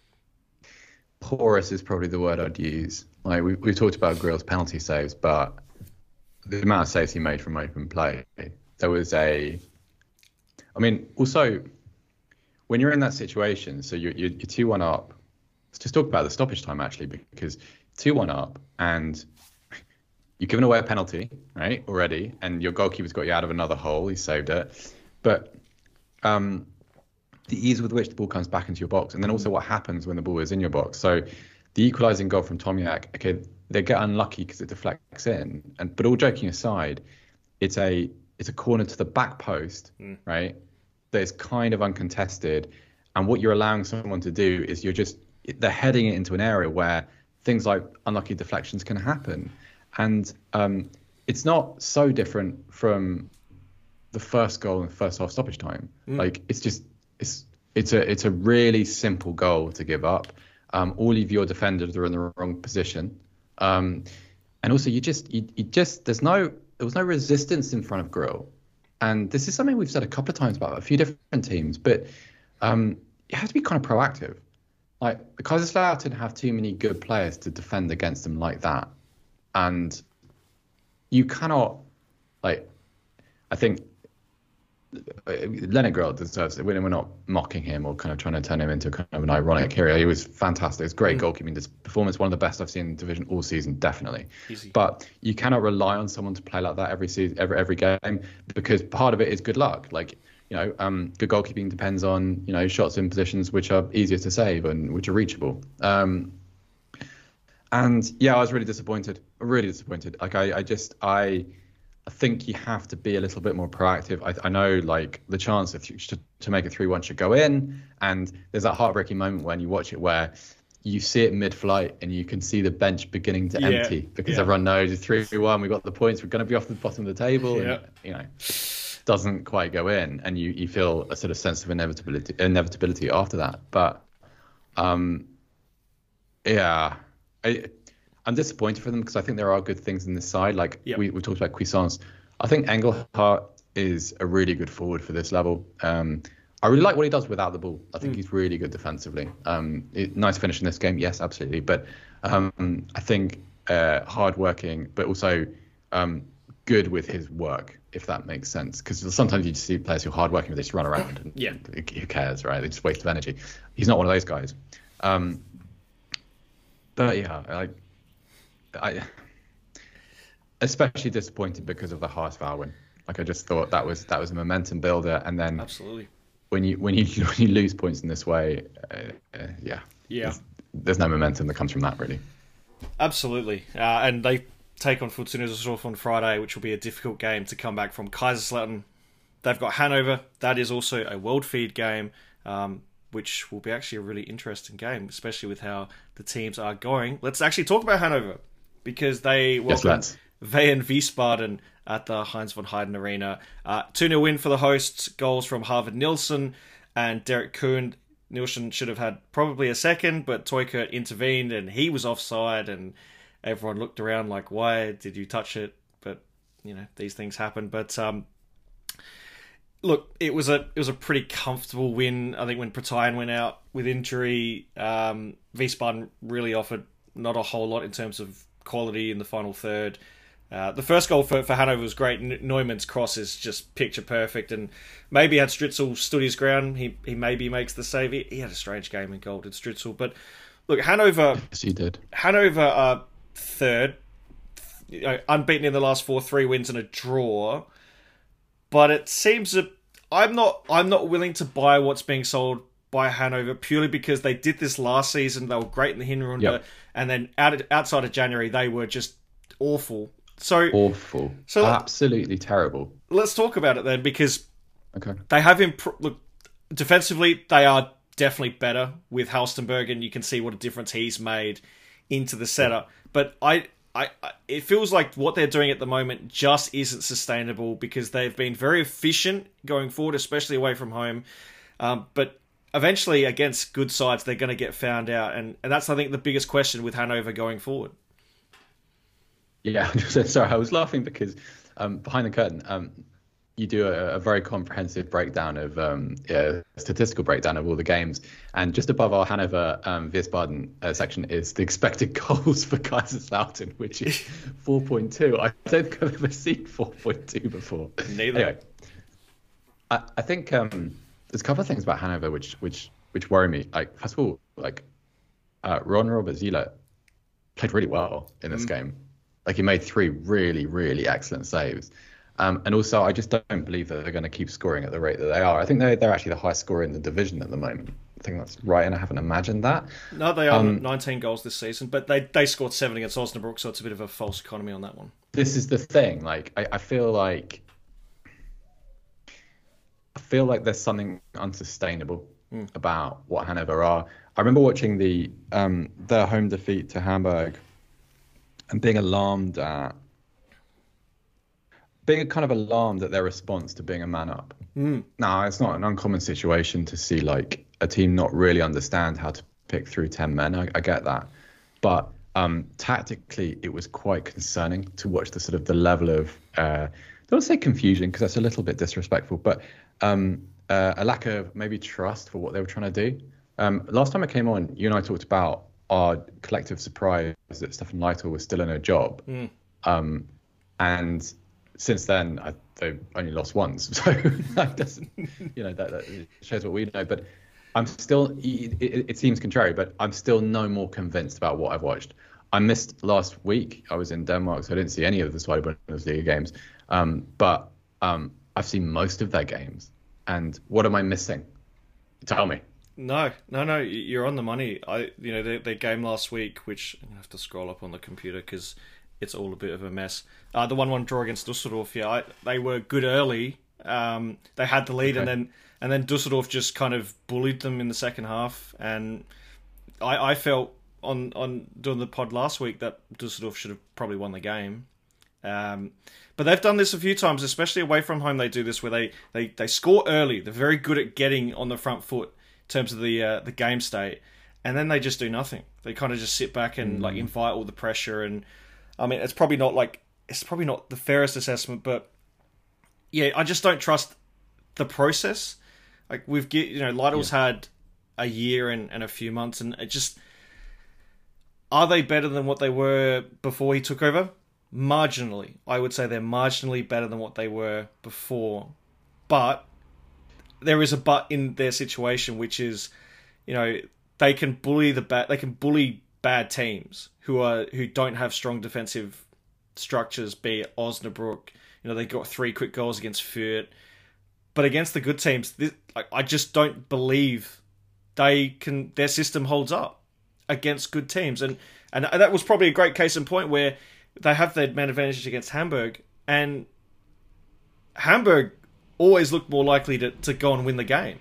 S5: Porous is probably the word I'd use. Like we we talked about Grill's penalty saves, but the amount of saves he made from open play, there was a. I mean, also. When you're in that situation, so you're, you're two one up, let's just talk about the stoppage time, actually, because two one up and you've given away a penalty, right, already, and your goalkeeper's got you out of another hole, he saved it. But um, the ease with which the ball comes back into your box, and then also what happens when the ball is in your box. So the equalising goal from Tomiak, okay, they get unlucky because it deflects in, and but all joking aside, it's a it's a corner to the back post, mm. right? That is kind of uncontested, and what you're allowing someone to do is you're just they're heading it into an area where things like unlucky deflections can happen, and um, it's not so different from the first goal in the first half stoppage time. Mm. Like it's just it's it's a it's a really simple goal to give up. Um, all of your defenders are in the wrong position, um, and also you just you, you just there's no there was no resistance in front of Grill. And this is something we've said a couple of times about a few different teams, but um, you have to be kind of proactive. Like the Kaiserslautern have too many good players to defend against them like that, and you cannot. Like, I think Lennart Grill deserves it. We're not mocking him or kind of trying to turn him into kind of an ironic hero. He was fantastic. It's great mm. goalkeeping. This performance, one of the best I've seen in the division all season, definitely. Easy. But you cannot rely on someone to play like that every season, every every game, because part of it is good luck. Like, you know, um, good goalkeeping depends on, you know, shots in positions which are easier to save and which are reachable. Um, and yeah, I was really disappointed. Really disappointed. Like, I, I just, I. I think you have to be a little bit more proactive. I, I know, like, the chance of to, to make it three one should go in, and there's that heartbreaking moment when you watch it where you see it mid-flight and you can see the bench beginning to yeah, empty because yeah. everyone knows it's three one, we've got the points, we're going to be off the bottom of the table, yeah. and, you know, doesn't quite go in, and you, you feel a sort of sense of inevitability inevitability after that. But, um, yeah, I... I'm disappointed for them because I think there are good things in this side. Like yep. we, we talked about Cuisance. I think Engelhardt is a really good forward for this level. Um, I really like what he does without the ball. I think mm. he's really good defensively. Um, it, nice finish in this game, yes, absolutely. But um, I think uh, hard-working, but also um, good with his work, if that makes sense. Because sometimes you just see players who are hard-working, but they just run around. And
S4: yeah.
S5: Who cares, right? They just waste of energy. He's not one of those guys. Um, but yeah, like... I especially disappointed because of the Haas-Vowel win. Like I just thought that was that was a momentum builder, and then
S4: absolutely
S5: when you when you when you lose points in this way, uh, uh, yeah,
S4: yeah,
S5: there's, there's no momentum that comes from that really.
S4: Absolutely, uh, and they take on Fortuna Düsseldorf on Friday, which will be a difficult game to come back from. Kaiserslautern, they've got Hanover. That is also a World Feed game. Um, which will be actually a really interesting game, especially with how the teams are going. Let's actually talk about Hanover, because they welcome yes, Wien Wiesbaden at the Heinz von Heiden Arena. Uh, two nil win for the hosts, goals from Harvard Nilsson and Derek Kuhn. Nilsson should have had probably a second, but Toykert intervened and he was offside, and everyone looked around like, why did you touch it? But, you know, these things happen. But, um, look, it was a it was a pretty comfortable win. I think when Pratain went out with injury, um, Wiesbaden really offered not a whole lot in terms of quality in the final third. Uh, the first goal for, for Hanover was great. Neumann's cross is just picture perfect, and maybe had Stritzel stood his ground, he he maybe makes the save. He, he had a strange game in goal, did Stritzel. But look, Hanover,
S5: yes, he did.
S4: Hanover are third, you know, unbeaten in the last four, three wins and a draw. But it seems that I'm not I'm not willing to buy what's being sold by Hanover purely because they did this last season. They were great in the Hinrunde, yep. and then out, outside of January they were just awful. So
S5: awful, so absolutely terrible.
S4: Let's talk about it then, because
S5: okay.
S4: they have improved. Look, defensively, they are definitely better with Halstenberg, and you can see what a difference he's made into the setup. But I, I, it feels like what they're doing at the moment just isn't sustainable because they've been very efficient going forward, especially away from home. Um, but eventually, against good sides, they're going to get found out, and and that's I think the biggest question with Hanover going forward.
S5: Yeah, sorry, I was laughing because um, behind the curtain, um, you do a, a very comprehensive breakdown of um, yeah, statistical breakdown of all the games, and just above our Hanover um, Wiesbaden uh, section is the expected goals for Kaiserslautern, which is four point two. I don't think I've ever seen four point two before.
S4: Neither.
S5: Anyway, I, I think um, there's a couple of things about Hanover which which which worry me. Like first of all, like uh, Ron Robert Zieler played really well in this mm. game. Like he made three really, really excellent saves. Um, and also, I just don't believe that they're going to keep scoring at the rate that they are. I think they're, they're actually the highest scorer in the division at the moment. I think that's right, and I haven't imagined that.
S4: No, they are
S5: um,
S4: nineteen goals this season, but they, they scored seven against Osnabrück, so it's a bit of a false economy on that one.
S5: This is the thing. Like, I, I feel like... I feel like there's something unsustainable mm. about what Hanover are. I remember watching the um, their home defeat to Hamburg and being alarmed at, being kind of alarmed at their response to being a man up.
S4: Mm.
S5: Now, it's not an uncommon situation to see like a team not really understand how to pick through ten men. I, I get that. But um, tactically, it was quite concerning to watch the sort of the level of, uh, I don't want to say confusion because that's a little bit disrespectful, but um, uh, a lack of maybe trust for what they were trying to do. Um, last time I came on, you and I talked about our collective surprise that Stefan Leitl was still in a job.
S4: Mm.
S5: Um, and since then, I, they've only lost once. So that doesn't, you know, that, that shows what we know. But I'm still, it, it, it seems contrary, but I'm still no more convinced about what I've watched. I missed last week. I was in Denmark, so I didn't see any of the Zweite Bundesliga games. Um, but um, I've seen most of their games. And what am I missing? Tell me.
S4: No, no, no. You're on the money. I, you know, their, their game last week, which I have to scroll up on the computer because it's all a bit of a mess. Uh, the one-one draw against Dusseldorf. Yeah, I, they were good early. Um, they had the lead, okay. and then and then Dusseldorf just kind of bullied them in the second half. And I, I felt on on doing the pod last week that Dusseldorf should have probably won the game. Um, but they've done this a few times, especially away from home. They do this where they they they score early. They're very good at getting on the front foot in terms of the uh, the game state, and then they just do nothing. They kind of just sit back and mm. like invite all the pressure. And I mean, it's probably not like it's probably not the fairest assessment, but yeah, I just don't trust the process. Like we've get you know, Lytle's yeah. had a year and, and a few months, and it just are they better than what they were before he took over? Marginally, I would say they're marginally better than what they were before, but there is a but in their situation, which is, you know, they can bully the bad, they can bully bad teams who are who don't have strong defensive structures. Be it Osnabrück, you know, they got three quick goals against Fürth, but against the good teams, this, I, I just don't believe they can. Their system holds up against good teams, and and that was probably a great case in point where they have their man advantage against Hamburg, and Hamburg always look more likely to, to go and win the game.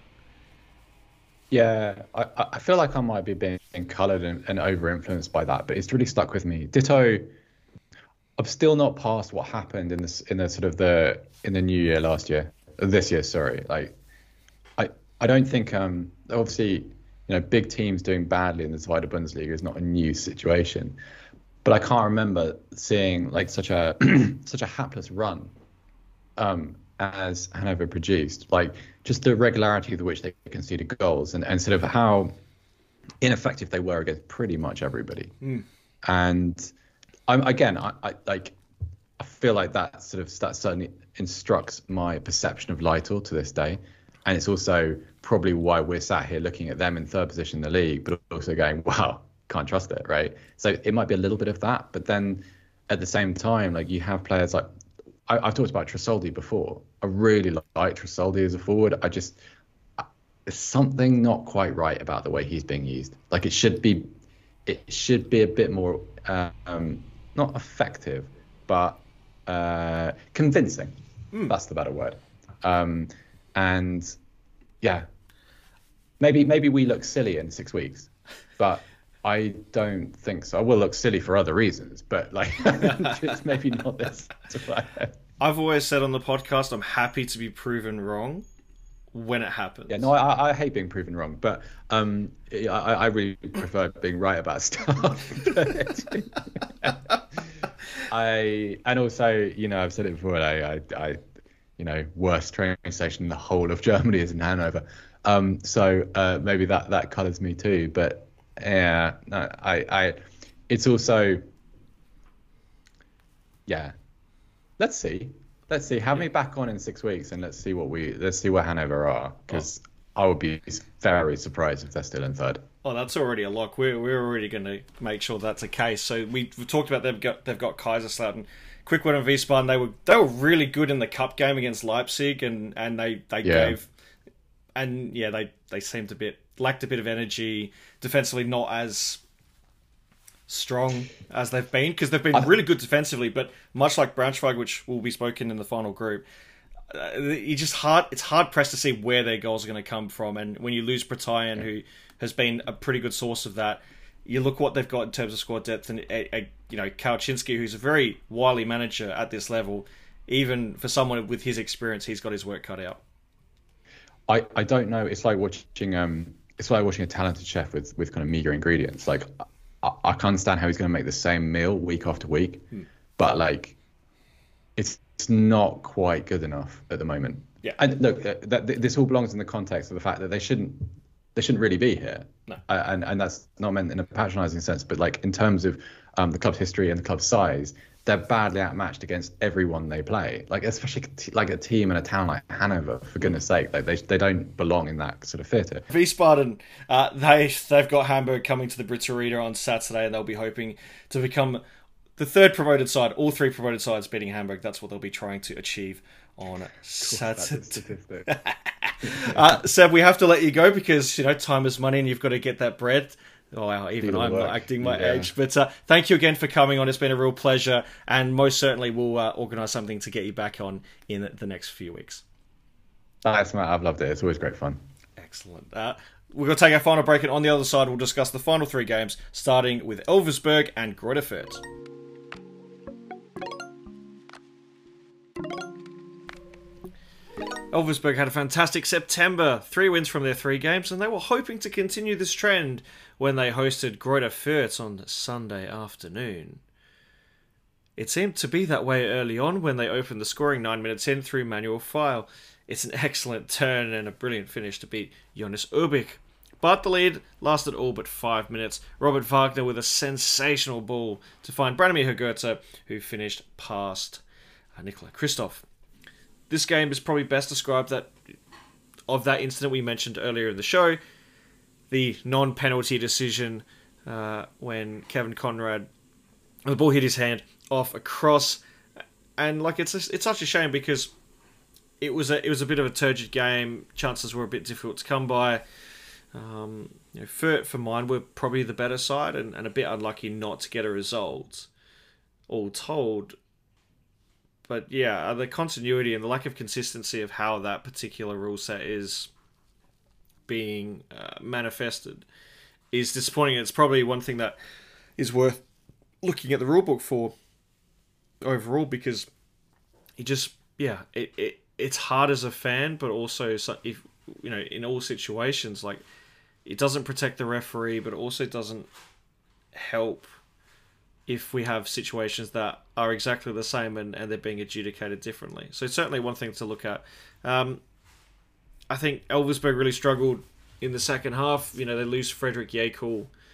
S5: Yeah, I, I feel like I might be being coloured and, and over-influenced by that, but it's really stuck with me. Ditto, I'm still not past what happened in this in the sort of the in the new year last year, this year, sorry. Like, I I don't think um obviously you know big teams doing badly in the Zweite Bundesliga is not a new situation, but I can't remember seeing like such a such a hapless run. Um. as Hanover produced, like just the regularity with which they conceded goals and, and sort of how ineffective they were against pretty much everybody.
S4: Mm.
S5: And I'm again, I, I like, I feel like that sort of that certainly instructs my perception of Lytle to this day, and it's also probably why we're sat here looking at them in third position in the league, but also going, wow, can't trust it, right? So it might be a little bit of that, but then at the same time, like you have players like I, I've talked about Tresoldi before. I really like Tresoldi as a forward. I just there's something not quite right about the way he's being used. Like it should be, it should be a bit more um, not effective, but uh, convincing. Mm. That's the better word. Um, and yeah, maybe maybe we look silly in six weeks, but I don't think so. We'll look silly for other reasons, but like it's maybe not this.
S4: I've always said on the podcast, I'm happy to be proven wrong when it happens.
S5: Yeah, no, I, I hate being proven wrong, but um, I, I really prefer being right about stuff. I and also, you know, I've said it before. I, I, I you know, worst train station in the whole of Germany is in Hanover. Um, so uh, maybe that that colours me too, but. Yeah, no, I, I, it's also, yeah. Let's see, let's see. Have me back on in six weeks, and let's see what we, let's see where Hanover are, because oh. I would be very surprised if they're still in third.
S4: Oh, that's already a lock. We're we're already going to make sure that's the case. So we we've talked about they've got they've got Kaiserslautern, Quick Win and Wiesbaden. They were they were really good in the cup game against Leipzig, and and they they yeah. gave, and yeah, they they seemed a bit. lacked a bit of energy defensively, not as strong as they've been, because they've been really good defensively, but much like Braunschweig, which will be spoken in the final group, uh, you just hard it's hard pressed to see where their goals are going to come from. And when you lose Bretagne, yeah. who has been a pretty good source of that, you look what they've got in terms of squad depth, and a, a, you know, Kaczynski, who's a very wily manager at this level, even for someone with his experience, he's got his work cut out.
S5: I, I don't know. It's like watching um it's like watching a talented chef with, with kind of meager ingredients. Like I, I can't understand how he's going to make the same meal week after week, hmm. but like it's, it's not quite good enough at the moment.
S4: Yeah.
S5: And look, uh, that this all belongs in the context of the fact that they shouldn't they shouldn't really be here.
S4: No.
S5: Uh, and and that's not meant in a patronising sense, but like in terms of um, the club's history and the club's size, they're badly outmatched against everyone they play. Like especially like a team in a town like Hanover, for goodness sake, like they they don't belong in that sort of theatre.
S4: Wiesbaden, uh, they they've got Hamburg coming to the Brits Arena on Saturday, and they'll be hoping to become the third promoted side. All three promoted sides beating Hamburg. That's what they'll be trying to achieve on Saturday. uh, Seb, we have to let you go because you know time is money, and you've got to get that bread. Oh, wow, even I'm not acting my yeah. age. But uh, thank you again for coming on. It's been a real pleasure. And most certainly we'll uh, organise something to get you back on in the next few weeks.
S5: Thanks, Matt. I've loved it. It's always great fun.
S4: Excellent. Uh, we're going to take our final break. And on the other side, we'll discuss the final three games, starting with Elversberg and Greuther Fürth. Elversberg had a fantastic September, three wins from their three games, and they were hoping to continue this trend when they hosted Greuther Fürth on Sunday afternoon. It seemed to be that way early on when they opened the scoring nine minutes in through Manuel Feil. It's an excellent turn and a brilliant finish to beat Jonas Urbich. But the lead lasted all but five minutes. Robert Wagner with a sensational ball to find Branimir Higuita, who finished past Nikola Christoph. This game is probably best described that of that incident we mentioned earlier in the show, the non-penalty decision uh, when Kevin Conrad, the ball hit his hand off a cross, and like it's a, it's such a shame because it was a it was a bit of a turgid game. Chances were a bit difficult to come by. Um, you know, for for mine, were probably the better side and, and a bit unlucky not to get a result. All told. But yeah, the continuity and the lack of consistency of how that particular rule set is being uh, manifested is disappointing. It's probably one thing that is worth looking at the rulebook for overall, because it just, yeah, it, it it's hard as a fan, but also if you know in all situations, like it doesn't protect the referee, but also doesn't help if we have situations that are exactly the same and, and they're being adjudicated differently. So it's certainly one thing to look at. Um, I think Elversberg really struggled in the second half. You know, they lose Frederick Jekyll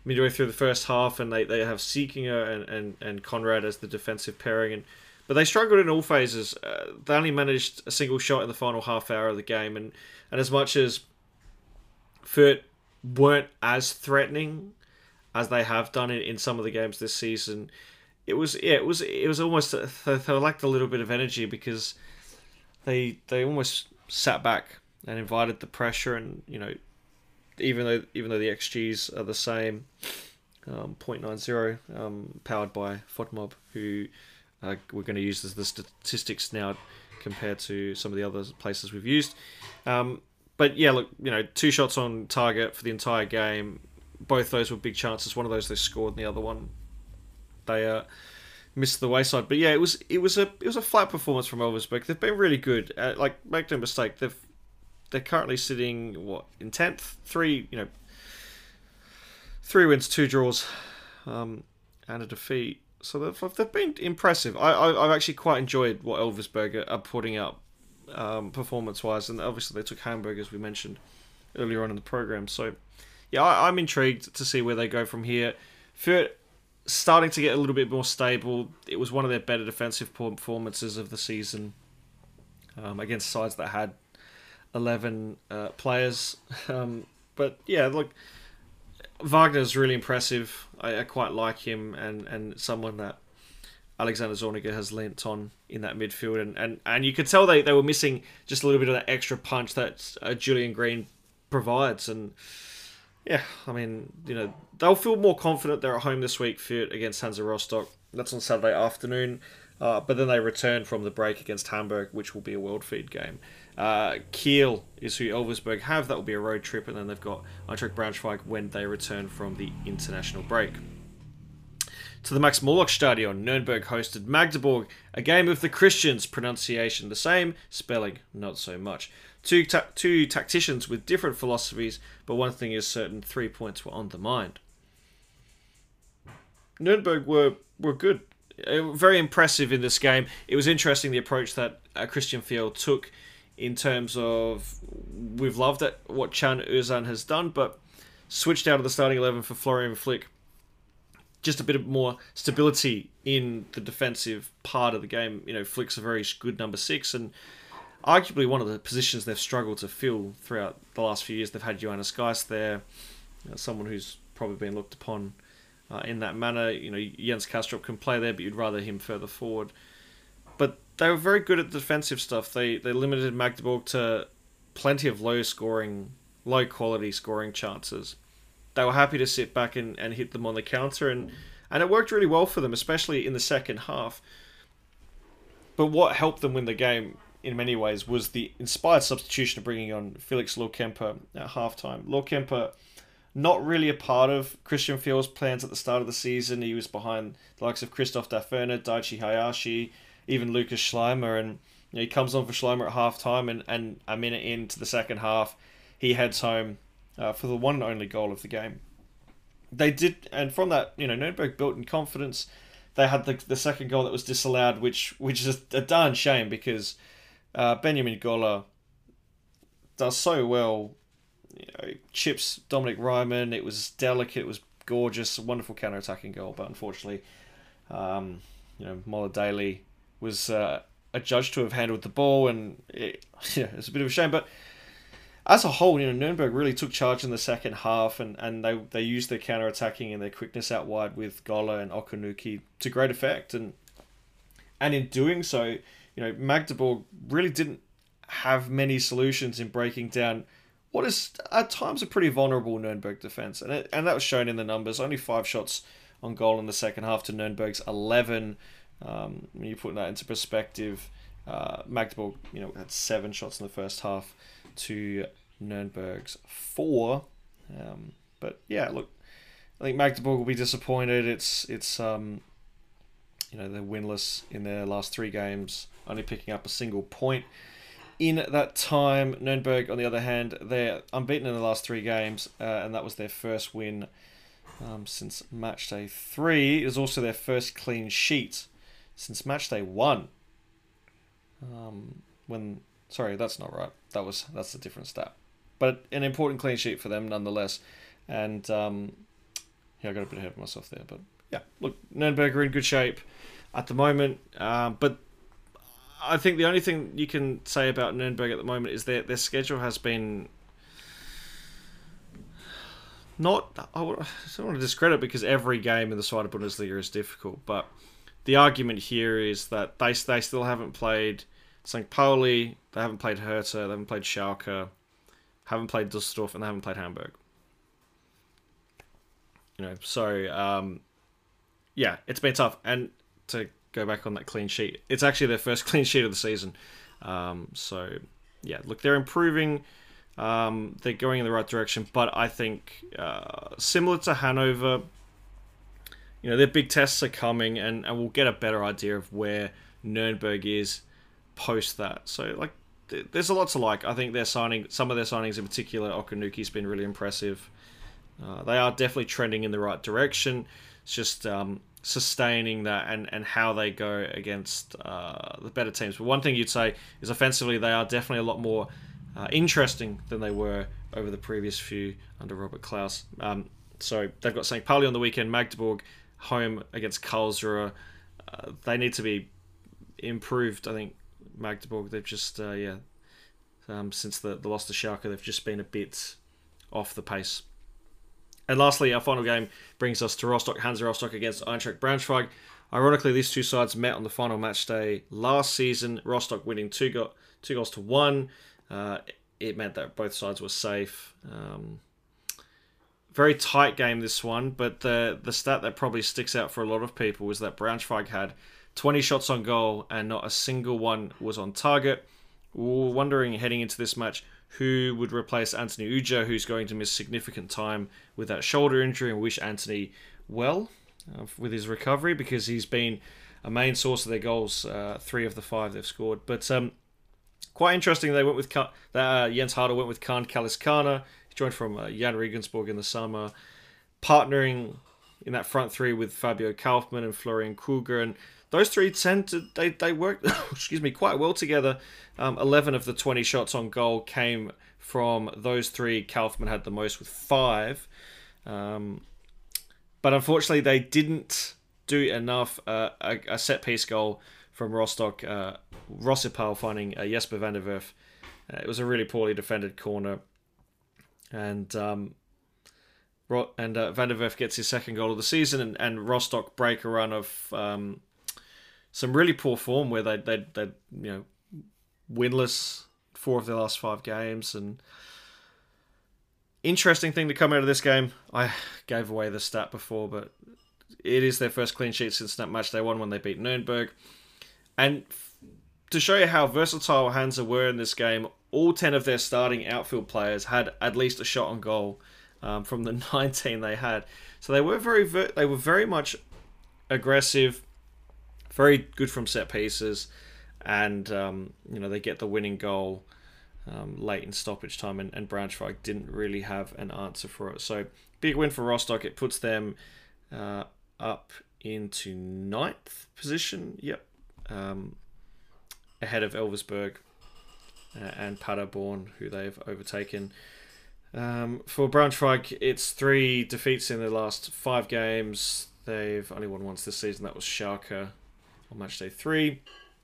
S4: midway through the first half, and they, they have Siekinger and, and, and Conrad as the defensive pairing. And but they struggled in all phases. Uh, they only managed a single shot in the final half hour of the game, and, and as much as Fürth weren't as threatening as they have done in, in some of the games this season, it was yeah it was it was almost they, they lacked a little bit of energy because they they almost sat back and invited the pressure, and you know. Even though even though the X Gs are the same, um, zero point nine zero, um, powered by FODMOB, who uh, we're going to use as the statistics now compared to some of the other places we've used. Um, but yeah, look, you know, two shots on target for the entire game. Both those were big chances. One of those they scored, and the other one they uh, missed the wayside. But yeah, it was it was a it was a flat performance from Elversberg. They've been really good. Uh, like, make no mistake, they've. They're currently sitting, what, in tenth? Three, you know, three wins, two draws, um, and a defeat. So they've, they've been impressive. I, I, I've actually quite enjoyed what Elversberg are putting up um, performance-wise. And obviously they took Hamburg, as we mentioned earlier on in the program. So, yeah, I, I'm intrigued to see where they go from here. Fürth starting to get a little bit more stable. It was one of their better defensive performances of the season um, against sides that had eleven uh, players. Um, but yeah, look, Wagner's really impressive. I, I quite like him, and, and someone that Alexander Zorniger has lent on in that midfield. And, and, and you could tell they, they were missing just a little bit of that extra punch that uh, Julian Green provides. And yeah, I mean, you know, they'll feel more confident. They're at home this week, Fürth against Hansa Rostock. That's on Saturday afternoon. Uh, but then they return from the break against Hamburg, which will be a world feed game. Uh, Kiel is who Elversberg have. That will be a road trip, and then they've got Eintracht Braunschweig when they return from the international break. To the Max-Morlock Stadion, Nürnberg hosted Magdeburg, a game of the Christians, pronunciation the same, spelling not so much. Two, ta- two tacticians with different philosophies, but one thing is certain, three points were on the mind. Nürnberg were, were good. Very impressive in this game. It was interesting the approach that uh, Christian Fiel took in terms of, we've loved it, what Can Özcan has done, but switched out of the starting eleven for Florian Flick. Just a bit of more stability in the defensive part of the game. You know, Flick's a very good number six, and arguably one of the positions they've struggled to fill throughout the last few years. They've had Johannes Geist there, you know, someone who's probably been looked upon Uh, in that manner. You know, Jens Kastrup can play there, but you'd rather him further forward. But they were very good at the defensive stuff. They they limited Magdeburg to plenty of low scoring, low quality scoring chances. They were happy to sit back and, and hit them on the counter, and, and it worked really well for them, especially in the second half. But what helped them win the game in many ways was the inspired substitution of bringing on Felix Lohkemper at halftime. Lohkemper, not really a part of Christian Fiel's plans at the start of the season. He was behind the likes of Christoph Daferner, Daichi Hayashi, even Lucas Schleimer, and you know, he comes on for Schleimer at half-time, and, and a minute into the second half, he heads home uh, for the one and only goal of the game. They did, and from that, you know, Nürnberg built in confidence. They had the the second goal that was disallowed, which which is a darn shame because uh, Benjamin Goller does so well. You know, chips Dominic Ryman. It was delicate. It was gorgeous. A wonderful counter-attacking goal, but unfortunately, um, you know, Mola Daly was uh, adjudged to have handled the ball, and it, yeah, it's a bit of a shame. But as a whole, you know, Nürnberg really took charge in the second half, and, and they they used their counter-attacking and their quickness out wide with Goller and Okunuki to great effect, and and in doing so, you know, Magdeburg really didn't have many solutions in breaking down what is at times a pretty vulnerable Nürnberg defence, and it, and that was shown in the numbers. Only five shots on goal in the second half to Nürnberg's eleven. Um, when you put that into perspective, uh, Magdeburg, you know, had seven shots in the first half to Nürnberg's four. Um, but yeah, look, I think Magdeburg will be disappointed. It's it's um, you know, they're winless in their last three games, only picking up a single point in that time. Nürnberg, on the other hand, they're unbeaten in the last three games, uh, and that was their first win um, since match day three. It was also their first clean sheet since match day one. Um, when sorry, that's not right. That was that's a different stat, but an important clean sheet for them nonetheless. And um, Yeah, I got a bit ahead of myself there. But yeah, look, Nürnberg are in good shape at the moment. Um, but I think the only thing you can say about Nürnberg at the moment is that their schedule has been not... I don't want to discredit because every game in the Zweite Bundesliga is difficult. But the argument here is that they, they still haven't played Sankt Pauli, they haven't played Hertha, they haven't played Schalke, haven't played Düsseldorf, and they haven't played Hamburg. You know, so um, yeah, it's been tough. And to go back on that clean sheet, it's actually their first clean sheet of the season. Um, so yeah, look, they're improving. Um, they're going in the right direction, but I think uh, similar to Hanover, you know, their big tests are coming, and, and we'll get a better idea of where Nürnberg is post that. So like, th- there's a lot to like. I think they're signing some of their signings in particular. Okanuki's been really impressive. Uh, they are definitely trending in the right direction. It's just um, sustaining that and, and how they go against uh, the better teams. But one thing you'd say is offensively, they are definitely a lot more uh, interesting than they were over the previous few under Robert Klaus. Um, so they've got Sankt Pauli on the weekend, Magdeburg home against Karlsruhe. Uh, they need to be improved, I think. Magdeburg, they've just, uh, yeah, um, since the, the loss to Schalke, they've just been a bit off the pace. And lastly, our final game brings us to Rostock, Hansa Rostock against Eintracht Braunschweig. Ironically, these two sides met on the final match day last season, Rostock winning two, go- two goals to one. Uh, it meant that both sides were safe. Um, very tight game, this one, but the, the stat that probably sticks out for a lot of people was that Braunschweig had twenty shots on goal and not a single one was on target. We were wondering heading into this match who would replace Anthony Uja, who's going to miss significant time with that shoulder injury, and wish Anthony well uh, with his recovery because he's been a main source of their goals, uh, three of the five they've scored. But um, quite interesting, they went with uh, Jens Harder went with Kahn Kaliskana. He joined from uh, Jan Regensburg in the summer, partnering in that front three with Fabio Kaufmann and Florian Kruger, and those three tend to, they, they work, excuse me, quite well together. Um, eleven of the twenty shots on goal came from those three. Kaufmann had the most with five. Um, but unfortunately, they didn't do enough. Uh, a, a set-piece goal from Rostock. Uh, Rossipal finding uh, Jesper van der Werf. Uh, it was a really poorly defended corner. And um, and uh, Van der Werf gets his second goal of the season, and, and Rostock break a run of... Um, some really poor form where they they they you know winless four of their last five games. And interesting thing to come out of this game, I gave away the stat before, but it is their first clean sheet since that match they won when they beat Nürnberg. And to show you how versatile Hansa were in this game, all ten of their starting outfield players had at least a shot on goal um, from the nineteen they had. So they were very they were very much aggressive. Very good from set pieces, and um, you know they get the winning goal um, late in stoppage time, and, and Braunschweig didn't really have an answer for it. So big win for Rostock. It puts them uh, up into ninth position. Yep, um, ahead of Elversberg uh, and Paderborn, who they've overtaken. Um, for Braunschweig, it's three defeats in their last five games. They've only won once this season. That was Schalke on match day three.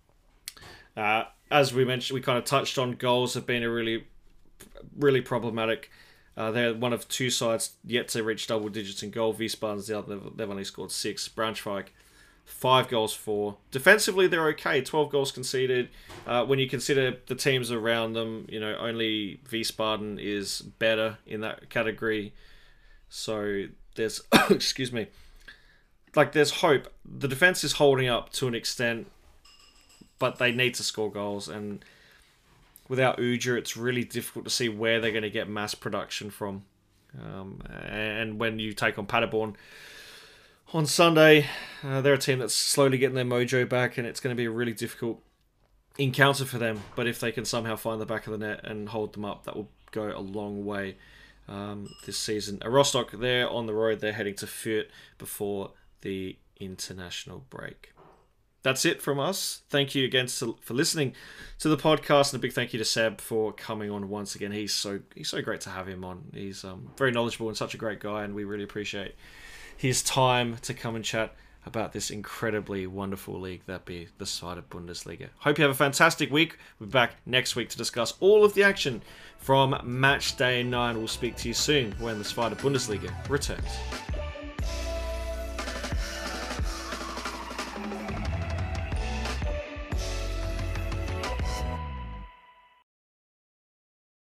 S4: Uh, as we mentioned, we kind of touched on, goals have been a really, really problematic. Uh, they're one of two sides yet to reach double digits in goal. Wiesbaden's the other. They've only scored six. Braunschweig, five goals for. Defensively, they're okay. twelve goals conceded. Uh, when you consider the teams around them, you know, only Wiesbaden is better in that category. So there's, excuse me, like there's hope. The defense is holding up to an extent, but they need to score goals. And without Uja, it's really difficult to see where they're going to get mass production from. Um, and when you take on Paderborn on Sunday, uh, they're a team that's slowly getting their mojo back, and it's going to be a really difficult encounter for them. But if they can somehow find the back of the net and hold them up, that will go a long way um, this season. A Rostock, they're on the road. They're heading to Fürth before the international break. That's it from us. Thank you again for listening to the podcast, and a big thank you to Seb for coming on once again. He's so he's so great to have him on. He's um, very knowledgeable and such a great guy, and we really appreciate his time to come and chat about this incredibly wonderful league that be the Zweite Bundesliga. Hope you have a fantastic week. We'll be back next week to discuss all of the action from match day nine. We'll speak to you soon when the Zweite Bundesliga returns.